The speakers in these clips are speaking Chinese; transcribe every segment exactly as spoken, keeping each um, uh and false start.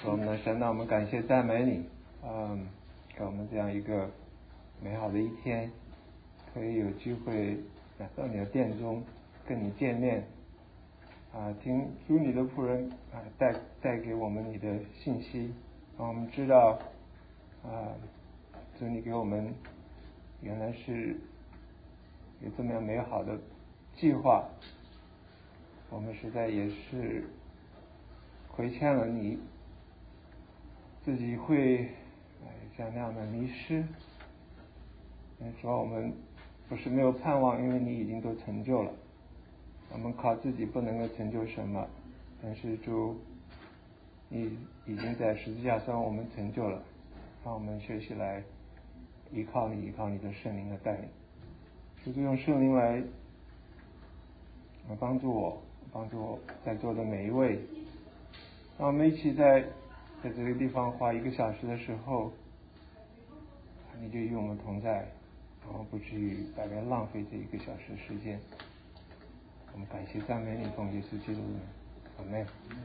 我们的神，那我们感谢赞美你，嗯，给我们这样一个美好的一天，可以有机会来到你的殿中跟你见面，啊，听主你的仆人啊带带给我们你的信息，让我们知道啊，主你给我们原来是有这么样美好的计划，我们实在也是亏欠了你，自己会像那样的迷失。说我们不是没有盼望，因为你已经都成就了，我们靠自己不能够成就什么，但是主你已经在十字架上我们成就了，让我们学习来依靠你，依靠你的圣灵的带领，就是用圣灵来来帮助我，帮助我在座的每一位，让我们一起在在这个地方花一个小时的时候，你就与我们同在，然后不至于白白浪费这一个小时时间。我们感谢赞美你，奉耶稣基督的名，阿门。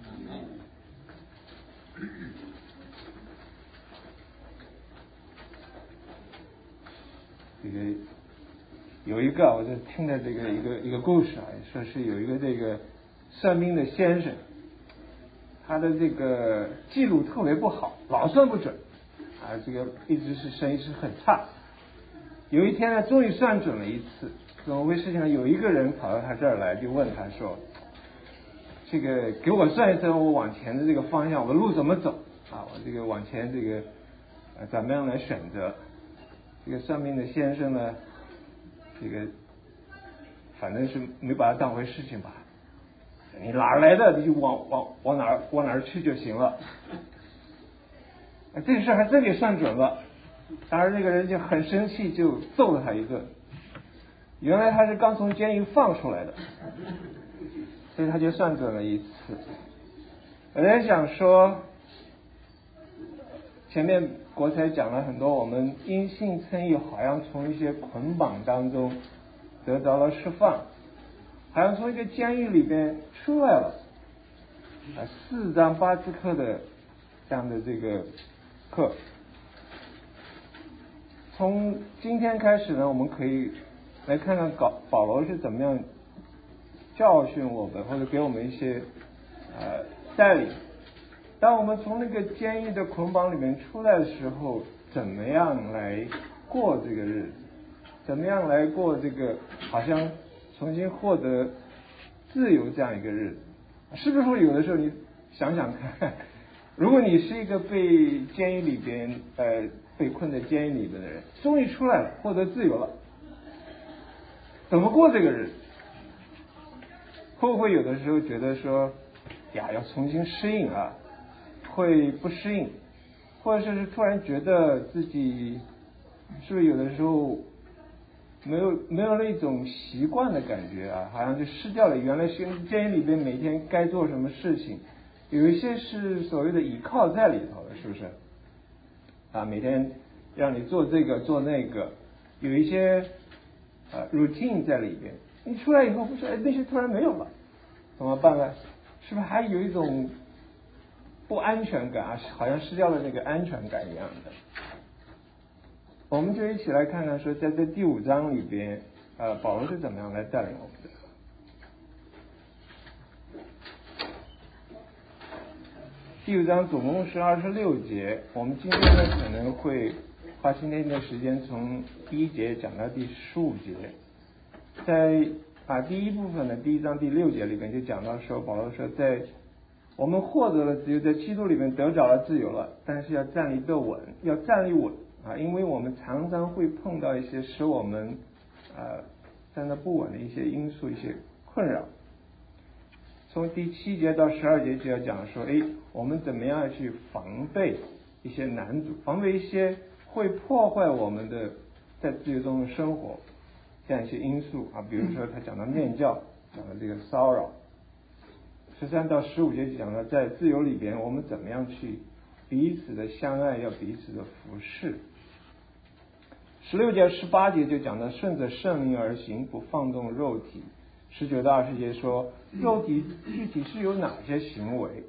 这个有一个，我就听的这个一个一个故事啊，说是有一个这个算命的先生，他的这个记录特别不好，老算不准啊，这个一直是生意是很差。有一天呢，终于算准了一次，怎么回事情呢？有一个人跑到他这儿来，就问他说：“这个给我算一算，我往前的这个方向，我的路怎么走啊？我这个往前这个呃怎么样来选择？”这个算命的先生呢，这个反正是没把它当回事情吧。你哪儿来的，你就往往往哪儿往哪儿去就行了。这个事还真给算准了。当然，这个人就很生气，就揍了他一顿。原来他是刚从监狱放出来的，所以他就算准了一次。有人想说，前面国才讲了很多，我们因信称义，好像从一些捆绑当中得到了释放，好像从一个监狱里边出来了。啊，四章八字课的这样的这个课。从今天开始呢，我们可以来看看保保罗是怎么样教训我们，或者给我们一些呃带领。当我们从那个监狱的捆绑里面出来的时候，怎么样来过这个日子？怎么样来过这个好像重新获得自由这样一个日子？是不是说有的时候你想想看，如果你是一个被监狱里边呃被困在监狱里边的人，终于出来了，获得自由了，怎么过这个日子？会不会有的时候觉得说呀要重新适应啊，会不适应，或者是突然觉得自己是不是有的时候没有没有那种习惯的感觉啊，好像就失掉了原来监狱里边每天该做什么事情，有一些是所谓的倚靠在里头的，是不是啊？每天让你做这个做那个，有一些啊 routine 在里边，你出来以后不是哎那些突然没有了，怎么办呢？是不是还有一种不安全感啊？好像失掉了那个安全感一样的。我们就一起来看看说，在这第五章里边，呃，保罗是怎么样来带领我们的。第五章总共是二十六节，我们今天呢可能会花今天的时间从第一节讲到第十五节。在啊第一部分的第一章第六节里边就讲到说，保罗说，在我们获得了自由，在基督里面得着了自由了，但是要站立得稳，要站立稳啊，因为我们常常会碰到一些使我们呃站得不稳的一些因素，一些困扰。从第七节到十二节就要讲说，哎，我们怎么样去防备一些难阻，防备一些会破坏我们的在自由中的生活这样一些因素啊，比如说他讲到面教，讲到这个骚扰。十三到十五节讲到在自由里边我们怎么样去彼此的相爱，要彼此的服侍。十六节十八节就讲到顺着圣灵而行，不放纵肉体。十九到二十节说肉体具体是有哪些行为，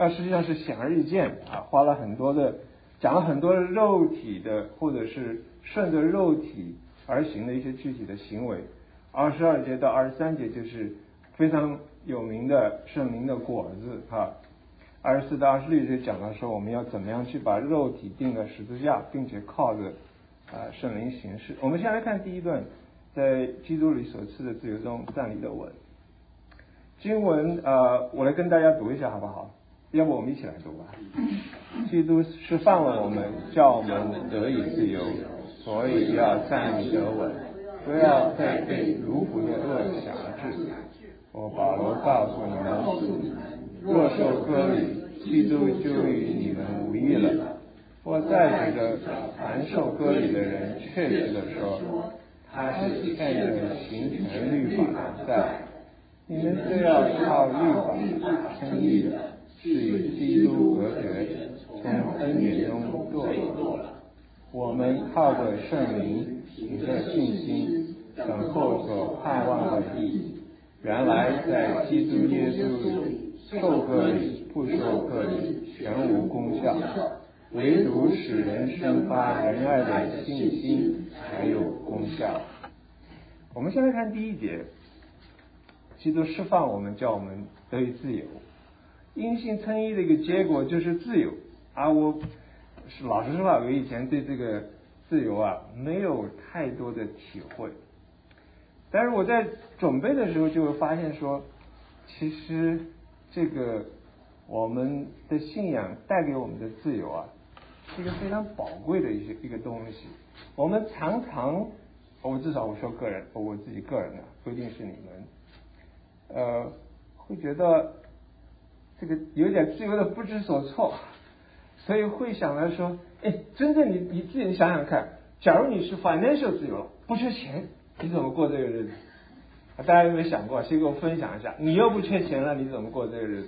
那实际上是显而易见啊，花了很多的讲了很多肉体的或者是顺着肉体而行的一些具体的行为。二十二节到二十三节就是非常有名的圣灵的果子啊。二十四到二十六节讲到说我们要怎么样去把肉体钉在十字架，并且靠着啊圣灵行事。我们先来看第一段，在基督里所赐的自由中站立的稳。经文呃，我来跟大家读一下好不好？要不我们一起来读吧。基督释放了我们，叫我们得以自由，所以要站立得稳，不要再被奴仆的恶辖制。我保罗告诉你们，若受割礼，基督就与你们无异了。我再觉得凡受割礼的人确实的说，他是欠着行权律法的债。你们是要靠律法称义的，是与基督隔绝，从恩典中堕落。我们靠着圣灵，凭着信心，等候所盼望的义。原来在基督耶稣里，受割礼不受割礼全无功效，唯独使人生发仁爱的信心才有功效。我们先来看第一节，基督释放我们，叫我们得以自由。因信称义的一个结果就是自由啊！我是老实说话，我以前对这个自由啊没有太多的体会，但是我在准备的时候就会发现说，其实这个我们的信仰带给我们的自由啊，是一个非常宝贵的一些一个东西。我们常常，我至少我说个人，我自己个人啊，不一定是你们，呃，会觉得这个有点自由的不知所措，所以会想来说，哎，真正你你自己想想看，假如你是 financial 自由了，不缺钱，你怎么过这个日子？大家有没有想过？先给我分享一下，你又不缺钱了，你怎么过这个日子？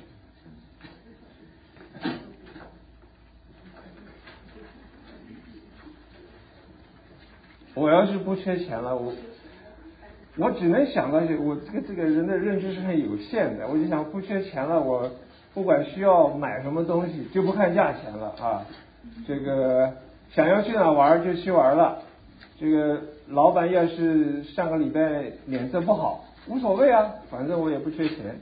我要是不缺钱了，我我只能想到，我这个这个人的认知是很有限的，我就想不缺钱了，我不管需要买什么东西就不看价钱了啊，这个想要去哪玩就去玩了，这个老板要是上个礼拜脸色不好，无所谓啊，反正我也不缺钱。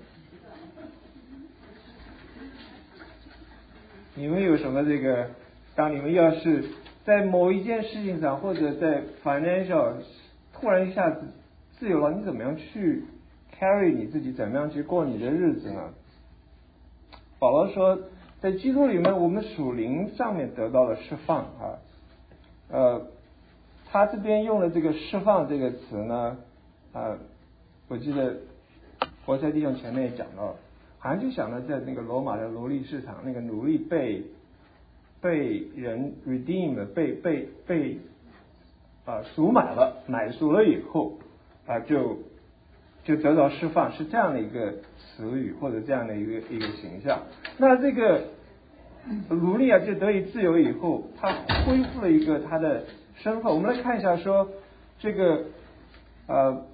你们有什么这个？当你们要是在某一件事情上，或者在 financial 突然一下子自由了，你怎么样去 carry 你自己？怎么样去过你的日子呢？保罗说，在基督里面，我们属灵上面得到了释放啊。呃，他这边用了这个释放这个词呢，啊，我记得活塞弟兄前面也讲到，好像就想到在那个罗马的奴隶市场，那个奴隶被被人 redeem 被被被啊赎买了，买赎了以后啊就就得到释放，是这样的一个词语或者这样的一个一个形象。那这个奴隶啊就得以自由以后，他恢复了一个他的身份。我们来看一下说这个呃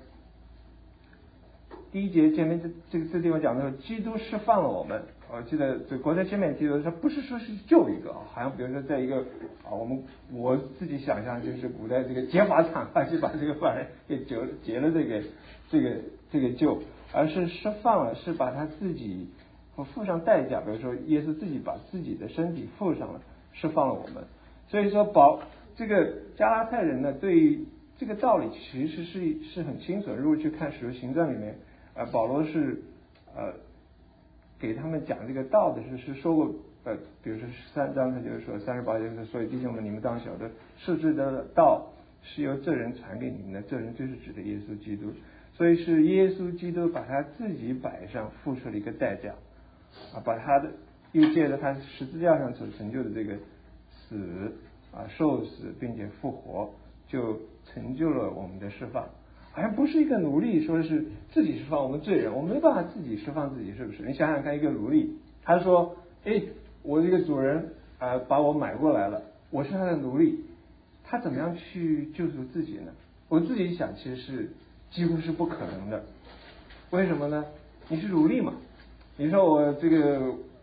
第一节前面这这个这地方讲的时候，基督释放了我们。我记得这国家前面提的说，不是说是救一个，好像比如说在一个啊，我们我自己想象就是古代这个劫法场啊，就把这个犯人给劫劫了这个这个这个救，而是释放了，是把他自己付上代价，比如说耶稣自己把自己的身体付上了，释放了我们。所以说保这个加拉太人呢，对于这个道理其实是是很清楚。如果去看使徒行传里面，呃，保罗是呃给他们讲这个道的时候是说过，呃，比如说十三章他就是说三十八节是，所以弟兄们你们当晓得，世制的道是由这人传给你们的，这人就是指的耶稣基督。所以是耶稣基督把他自己摆上，付出了一个代价啊，把他的又借着他十字架上所成就的这个死啊受死并且复活，就成就了我们的释放。好像不是一个奴隶说是自己释放我们罪人，我们没办法自己释放自己，是不是？你想想看，一个奴隶他说，哎，我这个主人啊、呃、把我买过来了，我是他的奴隶，他怎么样去救赎自己呢？我自己想其实是几乎是不可能的。为什么呢？你是奴隶嘛，你说我这个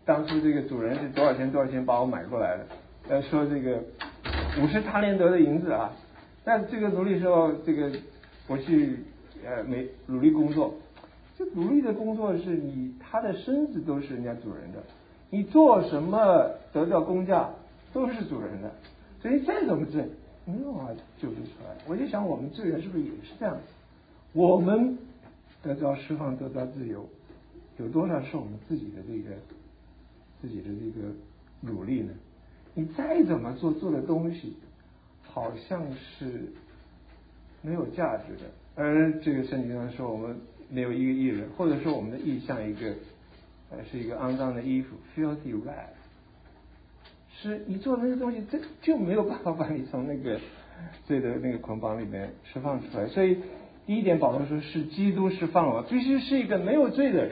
当初这个主人是多少钱多少钱把我买过来的，呃，说这个五十塔连德的银子啊，但这个奴隶说这个我去呃没努力工作，这奴隶的工作是你他的身子都是人家主人的，你做什么得到工价都是主人的，所以再怎么挣没有办法救赎出来。我就想我们罪人是不是也是这样子？我们得到释放得到自由，有多少是我们自己的这个自己的这个努力呢？你再怎么做做的东西好像是没有价值的，而这个圣经上说我们没有一个艺人，或者说我们的意像一个呃是一个肮脏的衣服 filthy rag， 是你做的那个东西这就没有办法把你从那个罪的那个捆绑里面释放出来。所以第一点保罗说是基督释放了我，必须是一个没有罪的人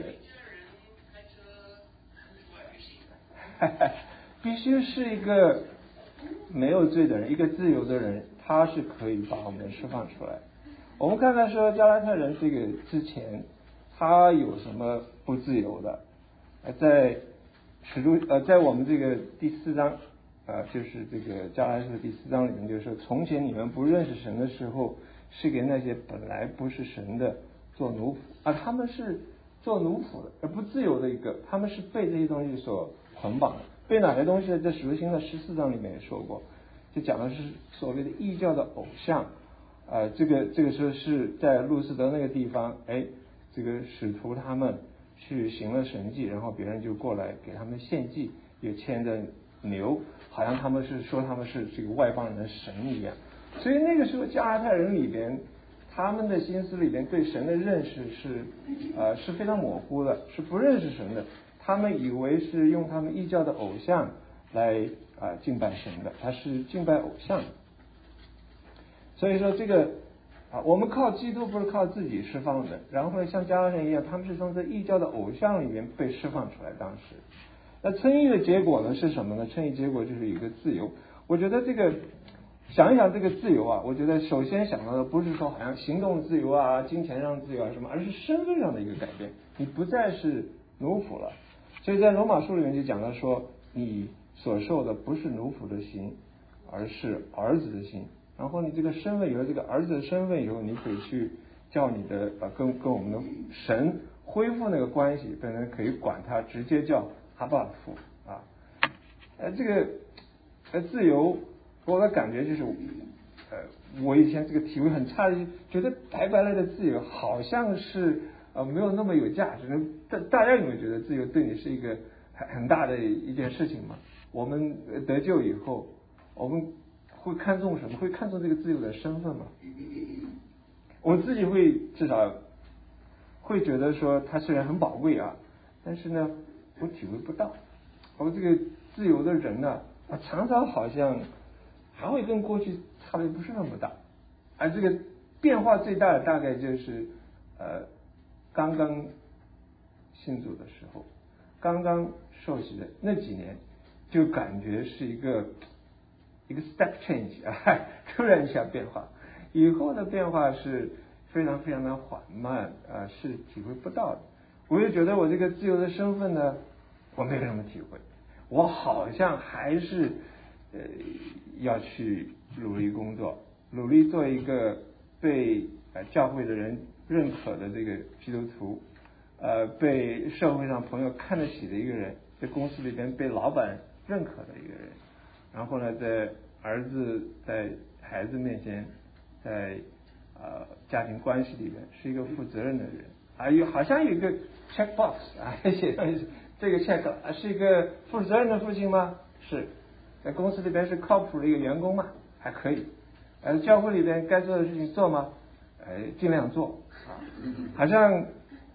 必须是一个没有罪的人，一个自由的人，他是可以把我们释放出来。我们看看说加拉太人这个之前他有什么不自由的，在使徒呃在我们这个第四章呃就是这个加拉太书第四章里面就说，从前你们不认识神的时候，是给那些本来不是神的做奴仆，而他们是做奴仆的，而不自由的一个，他们是被这些东西所捆绑的。被哪些东西呢？在使徒行传的十四章里面也说过，就讲的是所谓的异教的偶像。呃，这个这个时候是在路斯德那个地方，哎，这个使徒他们去行了神迹，然后别人就过来给他们献祭，也牵着牛，好像他们是说他们是这个外邦人的神一样。所以那个时候加拉太人里边，他们的心思里边对神的认识是呃是非常模糊的，是不认识神的。他们以为是用他们异教的偶像来啊、呃、敬拜神的，他是敬拜偶像的。所以说这个啊，我们靠基督不是靠自己释放的，然后呢，像加拉太人一样，他们是从这异教的偶像里面被释放出来。当时，那称义的结果呢是什么呢？称义结果就是一个自由。我觉得这个想一想这个自由啊，我觉得首先想到的不是说好像行动自由啊、金钱上自由啊什么，而是身份上的一个改变，你不再是奴仆了。所以在罗马书里面就讲到说，你所受的不是奴仆的心，而是儿子的心。然后你这个身份有了这个儿子的身份以后，你可以去叫你的呃跟跟我们的神恢复那个关系，变成可以管他直接叫阿爸父啊。呃，这个呃自由，我的感觉就是呃我以前这个体会很差的，觉得白白来的自由好像是呃没有那么有价值。大大家有没有觉得自由对你是一个很很大的一件事情嘛？我们得救以后，我们会看重什么？会看重这个自由的身份吗？我自己会至少会觉得说，它虽然很宝贵啊，但是呢，我体会不到。我这个自由的人呢、啊，常常好像还会跟过去差别不是那么大。而这个变化最大的大概就是呃，刚刚信主的时候，刚刚受洗的那几年，就感觉是一个一个 step change 啊，突然一下变化。以后的变化是非常非常的缓慢啊，是体会不到的。我就觉得我这个自由的身份呢，我没有什么体会，我好像还是呃要去努力工作，努力做一个被呃教会的人认可的这个基督徒，呃被社会上朋友看得起的一个人，在公司里边被老板认可的一个人，然后呢，在儿子在孩子面前，在呃家庭关系里边是一个负责任的人啊，有好像有一个 check box 啊，写上这个 check 啊，是一个负责任的父亲吗？是。在公司里边是靠谱的一个员工吗？还可以。呃，教会里边该做的事情做吗？呃，尽量做啊，好像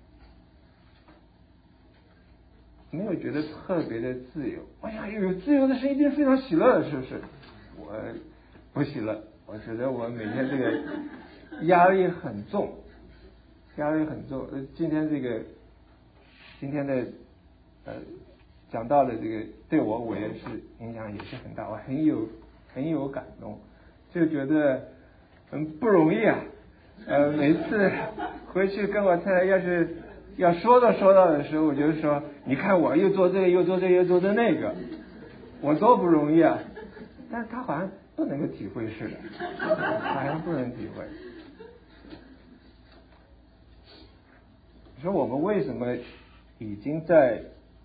没有觉得特别的自由。哎呀，有自由的是一定非常喜乐的，是不是？我不喜乐，我觉得我每天这个压力很重，压力很重。呃，今天这个今天的呃讲到的这个对我我也是影响也是很大，我很有很有感动，就觉得嗯不容易啊。呃，每次回去跟我太太要是要说到说到的时候，我就说，你看我又做这个又做这个又做这那个，我多不容易啊！但是他好像不能够体会似的，好像不能体会。你说我们为什么已经在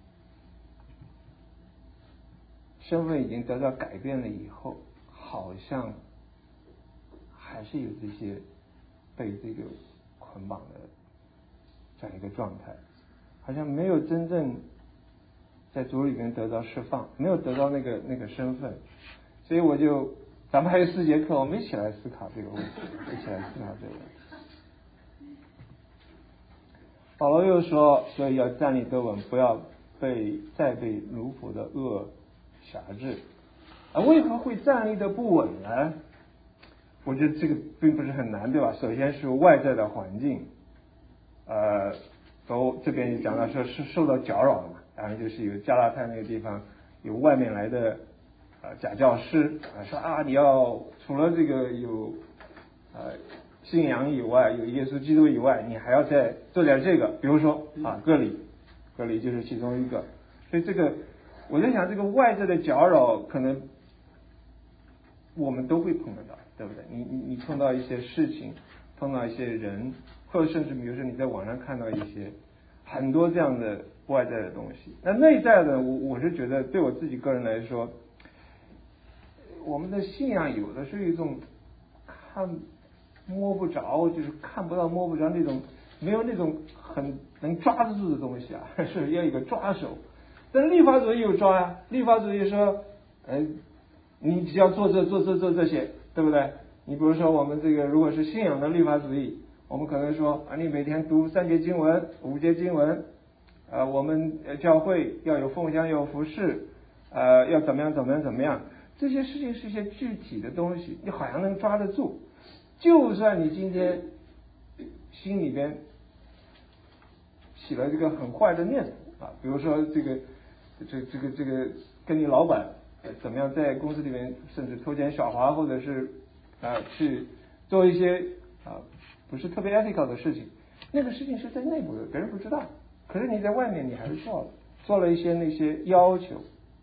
身份已经得到改变了以后，好像还是有这些被这个捆绑的这样一个状态，好像没有真正在主里面得到释放，没有得到那个那个身份。所以我就，咱们还有四节课，我们一起来思考这个问题，一起来思考这个问题。保罗又说，所以要站立得稳，不要被再被奴仆的恶辖制。啊，为何会站立的不稳呢？我觉得这个并不是很难，对吧？首先是外在的环境，呃，都这边也讲到说是受到搅扰了嘛，然后就是有加拉太那个地方有外面来的呃假教师啊，说啊你要除了这个有呃信仰以外，有耶稣基督以外，你还要再做点这个，比如说啊割礼，割礼就是其中一个。所以这个我在想，这个外在的搅扰可能我们都会碰得到，对不对？你你你碰到一些事情，碰到一些人，或者甚至比如说你在网上看到一些很多这样的外在的东西。那内在的，我我是觉得对我自己个人来说，我们的信仰有的是一种看摸不着，就是看不到摸不着那种，没有那种很能抓得住的东西啊，是要有一个抓手。但立法主义有抓呀，立法主义说，呃，你只要做这做这做这些，对不对？你比如说我们这个如果是信仰的立法主义，我们可能说啊，你每天读三节经文、五节经文，呃，我们教会要有奉香，要有服侍，呃，要怎么样怎么样怎么样，这些事情是一些具体的东西，你好像能抓得住。就算你今天心里边起了这个很坏的念头啊，比如说这个这这个这个跟你老板怎么样在公司里面甚至偷奸耍滑，或者是啊去做一些啊不是特别 ethical 的事情，那个事情是在内部的，别人不知道，可是你在外面你还是做了，做了一些那些要求，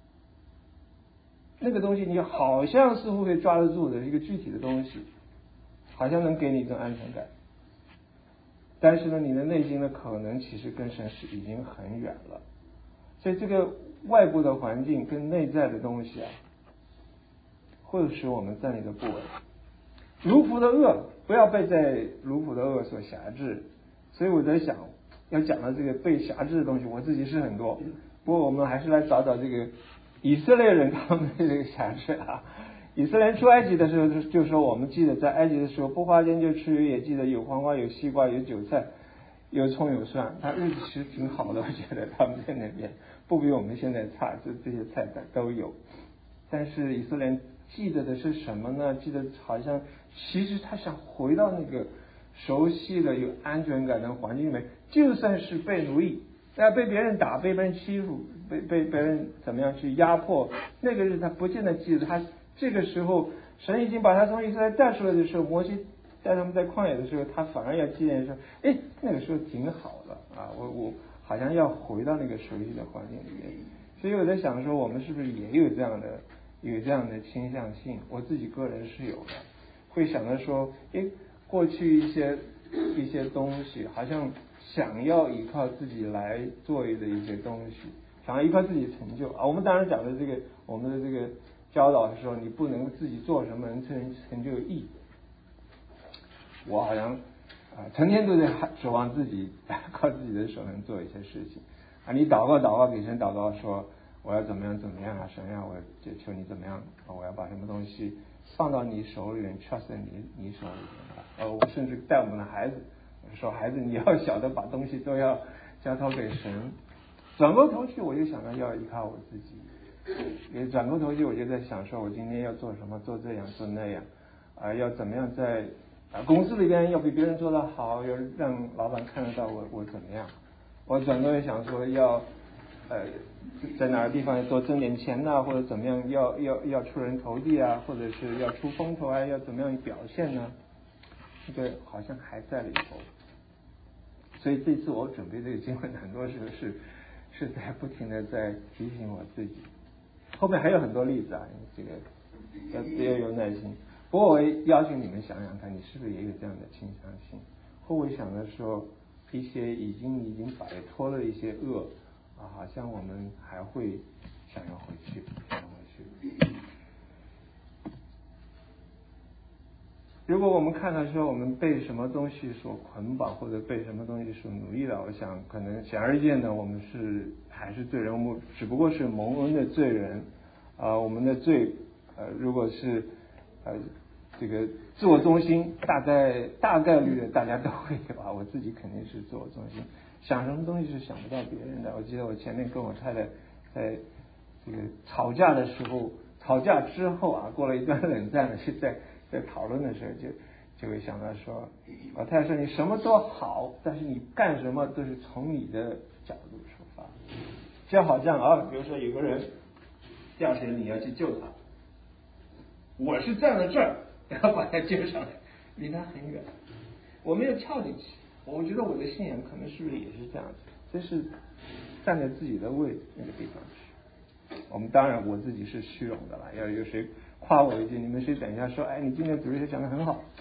那个东西你好像似乎会抓得住的一个具体的东西，好像能给你一种安全感，但是呢你的内心呢可能其实跟神是已经很远了。所以这个外部的环境跟内在的东西啊，会使我们站立的不稳。奴仆的恶，不要被在奴仆的恶所辖制。所以我在想，要讲到这个被辖制的东西，我自己是很多，不过我们还是来找找这个以色列人他们的这个辖制啊。以色列人出埃及的时候，就说我们记得在埃及的时候，不花间就吃鱼，也记得有黄瓜、有西瓜、有韭菜、有葱有蒜，他日子其实挺好的，我觉得他们在那边不比我们现在差，这这些菜都有。但是以色列人记得的是什么呢？记得好像其实他想回到那个熟悉的有安全感的环境里面，就算是被奴役，那被别人打，被别人欺负，被被别人怎么样去压迫，那个日子他不见得记得。他这个时候神已经把他从以色列带出来的时候，摩西带他们在旷野的时候，他反而要纪念说，哎，那个时候挺好的啊，我我好像要回到那个熟悉的环境里面。所以我在想说，我们是不是也有这样的有这样的倾向性？我自己个人是有的，会想着说，哎，过去一些一些东西，好像想要依靠自己来做的一些东西，想要依靠自己成就啊。我们当然讲的这个，我们的这个教导是说，你不能自己做什么能成成就义。我好像啊，成天都在指望自己靠自己的手能做一些事情啊。你祷告祷告给神祷告说，我要怎么样怎么样啊，神啊，我就求你怎么样，我要把什么东西放到你手里面 ，trust 在你你手里面。呃，我甚至带我们的孩子说，孩子你要晓得把东西都要交托给神。转过头去我就想到要依靠我自己，也转过头去我就在想说，我今天要做什么，做这样做那样啊、呃，要怎么样在啊公司里边要比别人做得好，要让老板看得到我我怎么样。我转过来想说要呃在哪个地方要多挣点钱呐、啊，或者怎么样要要要出人头地啊，或者是要出风头啊，要怎么样表现呢？这个好像还在里头。 所以这次我准备这个经文，很多时候是是在不停的在提醒我自己。后面还有很多例子啊，这个要要有耐心。不过我邀请你们想想看，你是不是也有这样的倾向性？或我想的时候，一些已经已经摆脱了一些恶啊，好像我们还会想要回去，想要回去。如果我们看的时候，我们被什么东西所捆绑，或者被什么东西所奴役了，我想可能显而易见的，我们是还是罪人，我们只不过是蒙恩的罪人啊、呃。我们的罪，呃，如果是呃这个自我中心，大概大概率的大家都会有啊。我自己肯定是自我中心，想什么东西是想不到别人的。我记得我前面跟我太太在这个吵架的时候，吵架之后啊，过了一段冷战了，是在。在讨论的时候就就会想到说，我太太说你什么都好，但是你干什么都是从你的角度出发，就好像啊，比如说有个人掉下来，你要去救他，我是站在这儿，然后把他救上来，离他很远，我没有跳进去。我觉得我的信仰可能是不是也是这样子，就是站在自己的位置那个地方去。我们当然我自己是虚荣的了，要有谁夸我一句，你们谁等一下说，哎，你今天主日学讲得很好，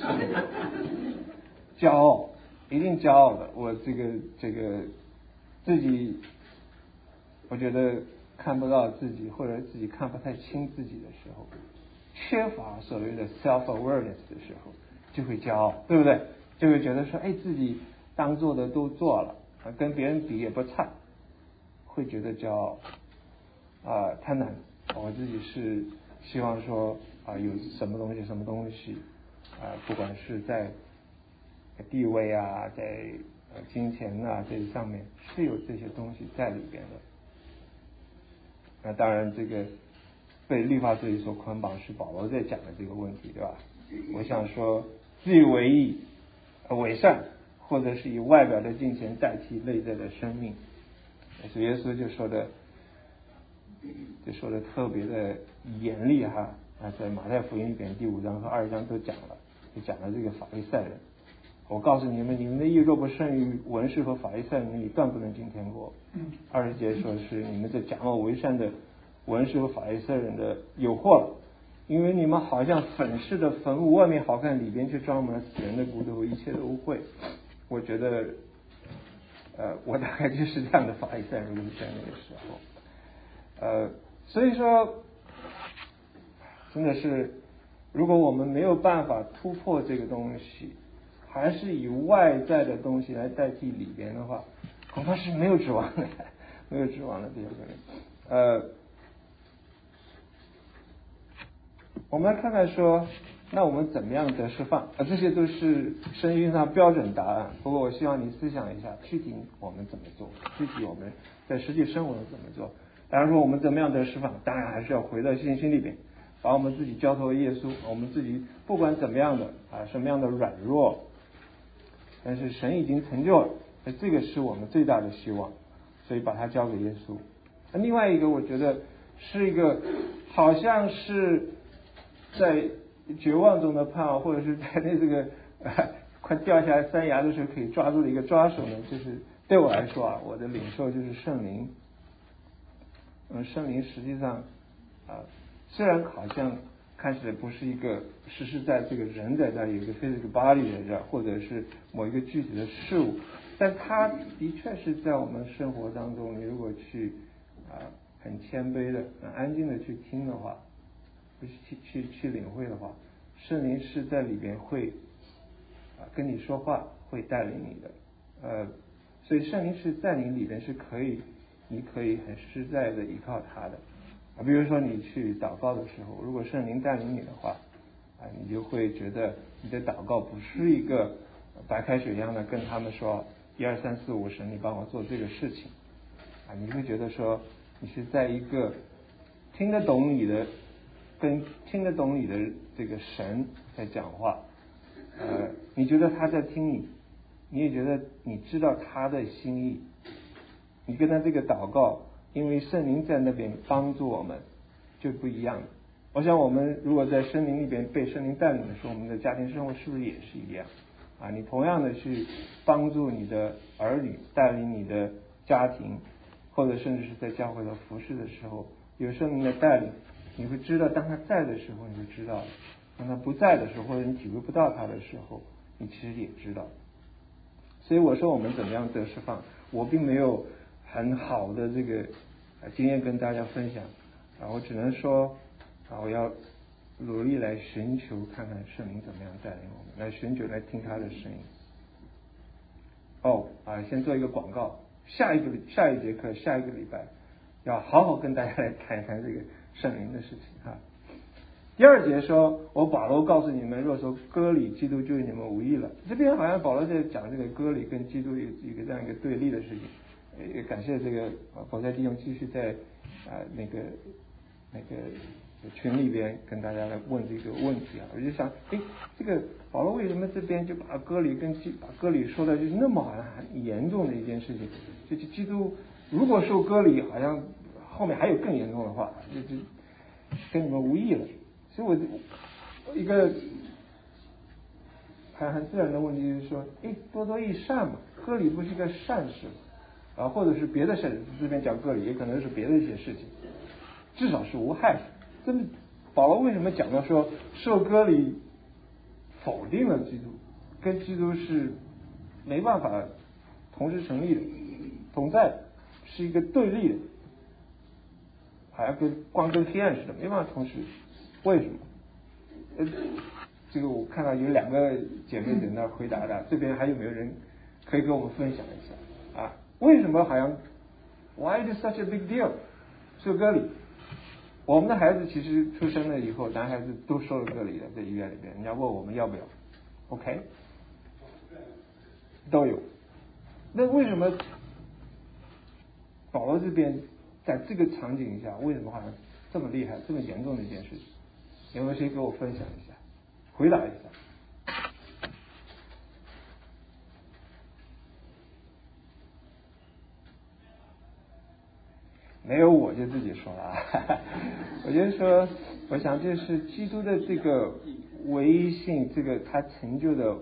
骄傲，一定骄傲的。我这个这个自己，我觉得看不到自己，或者自己看不太清自己的时候，缺乏所谓的 self awareness 的时候，就会骄傲，对不对？就会觉得说，哎，自己当做的都做了，跟别人比也不差，会觉得骄傲啊、呃，贪婪。我自己是希望说啊、呃，有什么东西，什么东西啊、呃，不管是在地位啊，在呃金钱啊这上面，是有这些东西在里边的。那当然，这个被律法罪所捆绑是保罗在讲的这个问题，对吧？我想说，自以为义、伪善，或者是以外表的金钱代替内在的生命，主耶稣就说的。就说的特别的严厉哈啊，在马太福音里边第五章和二十章都讲了，就讲了这个法利赛人。我告诉你们，你们的义若不胜于文士和法利赛人，你断不能进天国。二十节说是你们这假冒为善的文士和法利赛人的有祸了，因为你们好像粉饰的坟墓，外面好看，里边却装满了死人的骨头和一切的污秽。我觉得，呃，我大概就是这样的法利赛人，如果是在那个时候。呃，所以说，真的是，如果我们没有办法突破这个东西，还是以外在的东西来代替里边的话，恐怕是没有指望的，没有指望的，弟兄姊妹。呃，我们来看看说，那我们怎么样得释放？啊，这些都是圣经上标准答案。不过我希望你思想一下，具体我们怎么做？具体我们在实际生活中怎么做？当然说我们怎么样得释放，当然还是要回到信心里边，把我们自己交托给耶稣。我们自己不管怎么样的啊，什么样的软弱，但是神已经成就了，所以这个是我们最大的希望，所以把它交给耶稣。那另外一个，我觉得是一个好像是在绝望中的盼望，或者是在那这个、呃、快掉下来山崖的时候可以抓住的一个抓手呢，就是对我来说啊，我的领受就是圣灵。嗯，圣灵实际上啊，虽然好像看起来不是一个实实在这个人在这儿有一个 physical body 在这儿，或者是某一个具体的事物，但它的确是在我们生活当中，你如果去啊很谦卑的、很安静的去听的话，去去去领会的话，圣灵是在里边会啊跟你说话，会带领你的。呃，所以圣灵是在你里边是可以。你可以很实在的依靠他的啊，比如说你去祷告的时候，如果圣灵带领你的话啊，你就会觉得你的祷告不是一个白开水一样的跟他们说一二三四五神，你帮我做这个事情啊，你会觉得说你是在一个听得懂你的，跟听得懂你的这个神在讲话，呃，你觉得他在听你，你也觉得你知道他的心意。你跟他这个祷告，因为圣灵在那边帮助我们，就不一样。我想我们如果在圣灵里边被圣灵带领的时候，我们的家庭生活是不是也是一样？ 啊，你同样的去帮助你的儿女，带领你的家庭，或者甚至是在教会的服侍的时候，有圣灵的带领，你会知道，当他在的时候，你就知道；当他不在的时候，或者你体会不到他的时候，你其实也知道。所以我说我们怎么样得释放，我并没有很好的这个经验跟大家分享啊，我只能说啊，我要努力来寻求，看看圣灵怎么样带领我们，来寻求，来听他的声音。哦啊，先做一个广告，下一个下一节课，下一个礼拜要好好跟大家来谈一谈这个圣灵的事情哈。第二节说，我保罗告诉你们，若说割礼，基督就与你们无益了。这边好像保罗在讲这个割礼跟基督有一个这样一个对立的事情。也感谢这个保罗弟兄继续在啊、呃、那个那个群里边跟大家来问这个问题啊。我就想，哎，这个保罗为什么这边就把割礼跟基把割礼说的就是那么好像很严重的一件事情？就是基督如果受割礼，好像后面还有更严重的话，就就跟你们无益了。所以我一个很很自然的问题就是说，哎，多多益善嘛，割礼不是一个善事嘛？啊，或者是别的事，这边讲割礼，也可能是别的一些事情，至少是无害的。这么保罗为什么讲到说受割礼否定了基督，跟基督是没办法同时成立的，同在的，是一个对立的，好像跟光跟黑暗似的，没办法同时。为什么？呃，这个我看到有两个姐妹在那回答的，这边还有没有人可以跟我们分享一下啊？为什么好像 Why is such a big deal？ 受割礼，我们的孩子其实出生了以后，男孩子都受了割礼的，在医院里边，人家问我们要不要 ，OK， 都有。那为什么保罗这边在这个场景下，为什么好像这么厉害、这么严重的一件事情？有没有谁给我分享一下，回答一下？没有我就自己说了啊。我就说，我想这是基督的这个唯一性，这个他成就的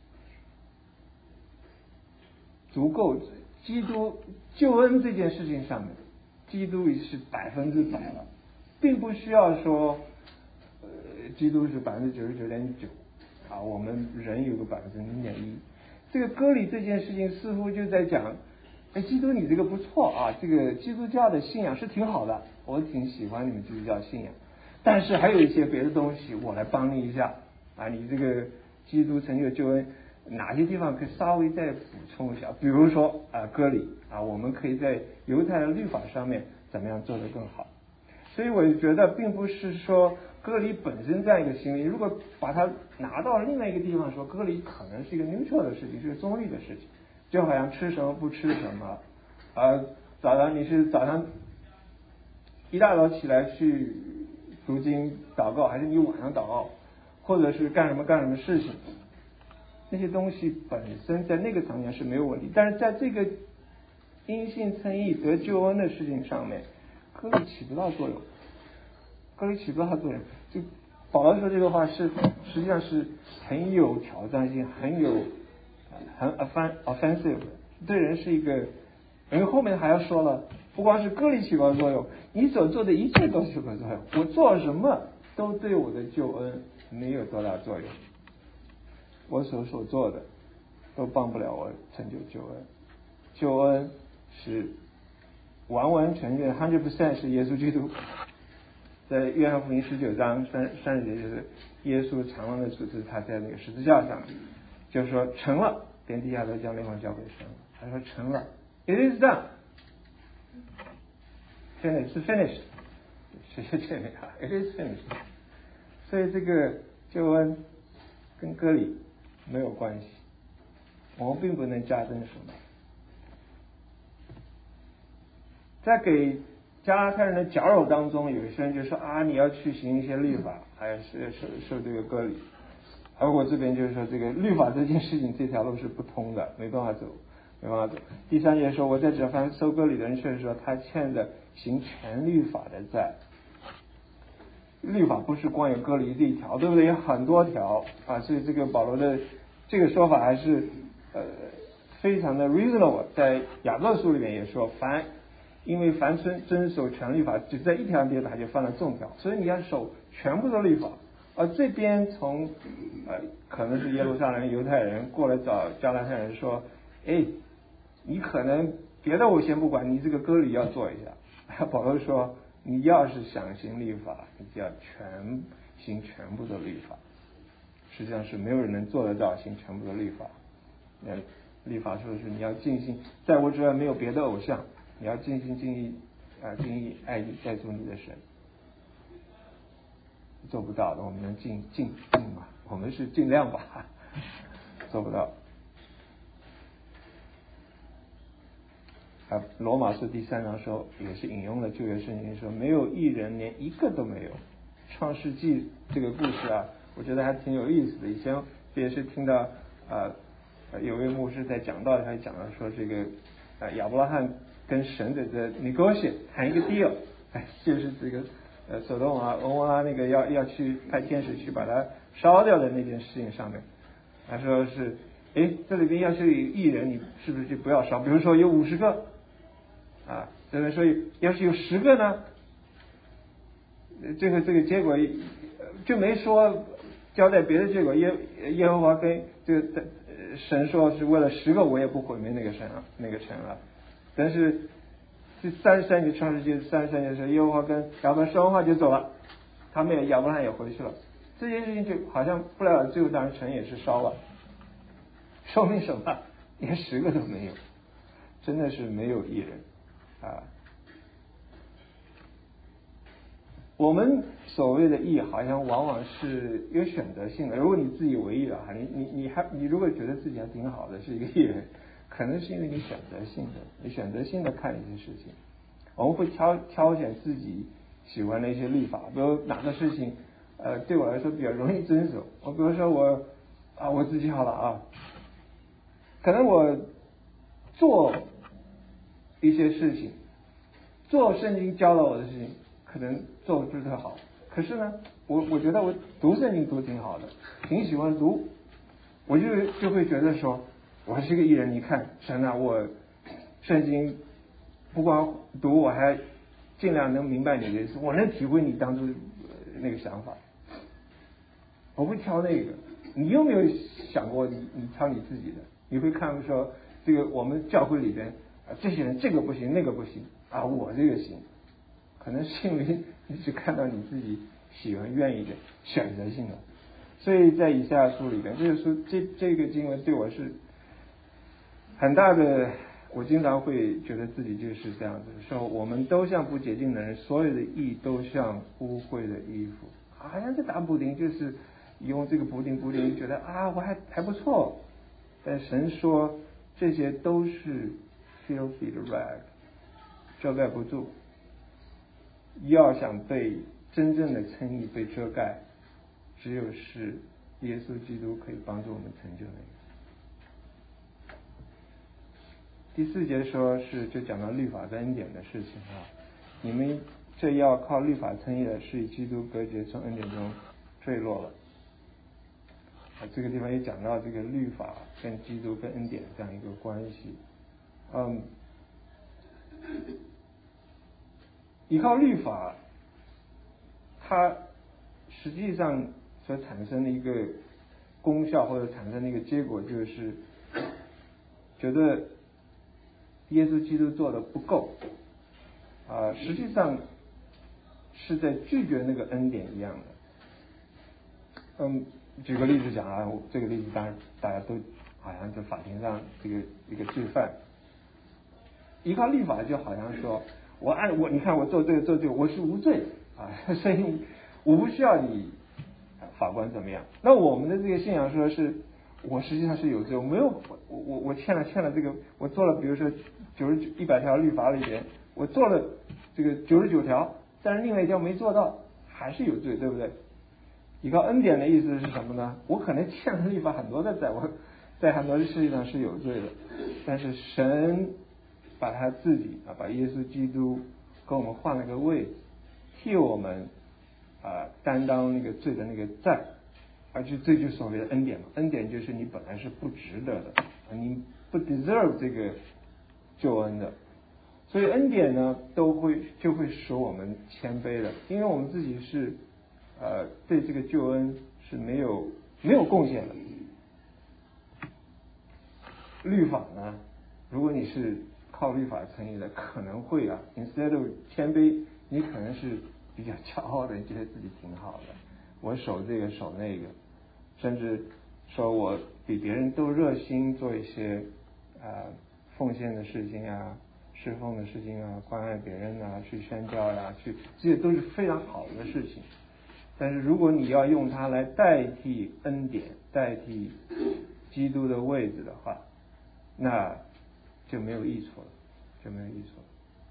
足够。基督救恩这件事情上面，基督已是百分之百了，并不需要说。基督是百分之九十九点九啊，我们人有个百分之零点一。这个割礼这件事情似乎就在讲，哎，基督你这个不错啊，这个基督教的信仰是挺好的，我挺喜欢你们基督教信仰，但是还有一些别的东西，我来帮你一下啊，你这个基督成就救恩哪些地方可以稍微再补充一下，比如说啊割礼啊，我们可以在犹太的律法上面怎么样做得更好。所以我觉得并不是说割礼本身这样一个行为，如果把它拿到另外一个地方说，割礼可能是一个 neutral 的事情，是个中立的事情，就好像吃什么不吃什么，呃，早上你是早上一大早起来去读经祷告，还是你晚上祷告，或者是干什么干什么事情，那些东西本身在那个层面是没有问题，但是在这个因信称义得救恩的事情上面，割礼起不到作用，割礼起不到作用。就保罗说这个话是实际上是很有挑战性，很有很 offensive， 对人是一个，因为后面还要说了，不光是割礼起不到作用，你所做的一切都起不到作用，我做什么都对我的救恩没有多大作用，我所所做的都帮不了我成就救恩，救恩是完完全全 hundred percent 是耶稣基督，在约翰福音十九章三三十节，就是耶稣长完的主持，他在那个十字架上，就是说成了，连地下都将灵魂交给神了。他说成了 ，it is done， finish 是 finished， 谢谢这里啊 ，it is finished。所以这个救恩跟割礼没有关系，我们并不能加增什么。在给加拉太人的绞肉当中，有些人就说啊，你要去行一些律法，还是受受这个割礼。而我这边就是说，这个律法这件事情，这条路是不通的，没办法走，没办法走。第三节说，我在这番收割礼的人却说，他欠着行全律法的债。律法不是光有割礼这一条，对不对？有很多条啊，所以这个保罗的这个说法还是呃非常的 reasonable。在雅各书里面也说，凡因为凡遵遵守全律法，只在一条跌倒就犯了众条，所以你要守全部的律法。而这边从呃可能是耶路撒冷犹太人过来找加拉太人说，哎，你可能别的我先不管，你这个割礼要做一下。保罗说，你要是想行律法，你就要全行全部的律法。实际上是没有人能做得到行全部的律法。那律法说的是你要尽心，在我之外没有别的偶像，你要尽心尽意啊、呃、尽意爱你爱主你的神。做不到的，我们能尽尽尽嘛？我们是尽量吧，做不到。啊，罗马书第三章说，也是引用了旧约圣经说，没有一人，连一个都没有。创世纪这个故事啊，我觉得还挺有意思的。以前也是听到啊、呃，有位牧师在讲道，他讲到说这个啊亚伯拉罕跟神的的 negotiate 谈一个 deal， 哎，就是这个。呃，索多玛、俄摩拉那个要要去派天使去把它烧掉的那件事情上面，他说是，哎，这里边要是有艺人，你是不是就不要烧？比如说有五十个，啊，这边说要是有十个呢，这个这个结果就没说交代别的结果。耶耶和华跟这个神说是为了十个我也不毁灭那个神啊那个城啊，但是。第三十三节创世纪三十三节的时候，耶和华跟亚伯兰说完话就走了，他们也亚伯兰也回去了。这件事情就好像不了，最后当然城也是烧了，说明什么？连十个都没有，真的是没有一人啊。我们所谓的义，好像往往是有选择性的。如果你自以为意了，你你你还你如果觉得自己还挺好的，是一个艺人。可能是因为你选择性的，你选择性的看一些事情，我们会挑挑选自己喜欢的一些律法，比如哪个事情，呃，对我来说比较容易遵守。我比如说我啊，我自己好了啊，可能我做一些事情，做圣经教了我的事情，可能做不是特好，可是呢，我我觉得我读圣经读挺好的，挺喜欢读，我就就会觉得说。我是个艺人，你看神啊，我圣经不光读，我还尽量能明白你的意思，我能体会你当初那个想法。我会挑那个，你有没有想过你你挑你自己的？你会看说这个我们教会里边啊，这些人这个不行那个不行啊，我这个行，可能是因为你只看到你自己喜欢愿意的选择性的。所以在以赛亚书里边，这个书这这个经文对我是。很大的，我经常会觉得自己就是这样子，说我们都像不洁净的人，所有的义都像污秽的衣服，好像这打补丁就是用这个补丁补丁，觉得啊我还还不错，但神说这些都是 filthy 的 rag， 遮盖不住。要想被真正的称义被遮盖，只有是耶稣基督可以帮助我们成就那个。第四节说是就讲到律法跟恩典的事情啊，你们这要靠律法称义的，是与基督隔绝，从恩典中坠落了。啊，这个地方也讲到这个律法跟基督跟恩典这样一个关系。嗯，依靠律法，它实际上所产生的一个功效或者产生的一个结果，就是觉得。耶稣基督做的不够啊、呃，实际上是在拒绝那个恩典一样的。嗯，举个例子讲啊，这个例子当然大家都好像在法庭上这个一个罪犯，依靠律法就好像说我按我你看我做这个做这个我是无罪啊，所以我不需要你法官怎么样。那我们的这个信仰说是。我实际上是有罪，我没有我我我欠了欠了这个，我做了比如说九十九一百条律法里边，我做了这个九十九条，但是另外一条没做到，还是有罪，对不对？依靠恩典的意思是什么呢？我可能欠了律法很多的债，我在很多事情上是有罪的，但是神把他自己啊，把耶稣基督跟我们换了个位，替我们啊担当那个罪的那个债。 而且这就是所谓的恩典嘛，恩典就是你本来是不值得的，你不 deserve 这个救恩的，所以恩典呢都会就会使我们谦卑的，因为我们自己是呃对这个救恩是没有没有贡献的。律法呢，如果你是靠律法称义的，可能会啊 instead of 谦卑，你可能是比较骄傲的，你觉得自己挺好的，我守这个守那个，甚至说我比别人都热心做一些呃奉献的事情啊，侍奉的事情啊，关爱别人啊，去宣教呀、啊，去这些都是非常好的事情。但是如果你要用它来代替恩典，代替基督的位置的话，那就没有益处了，就没有益处了。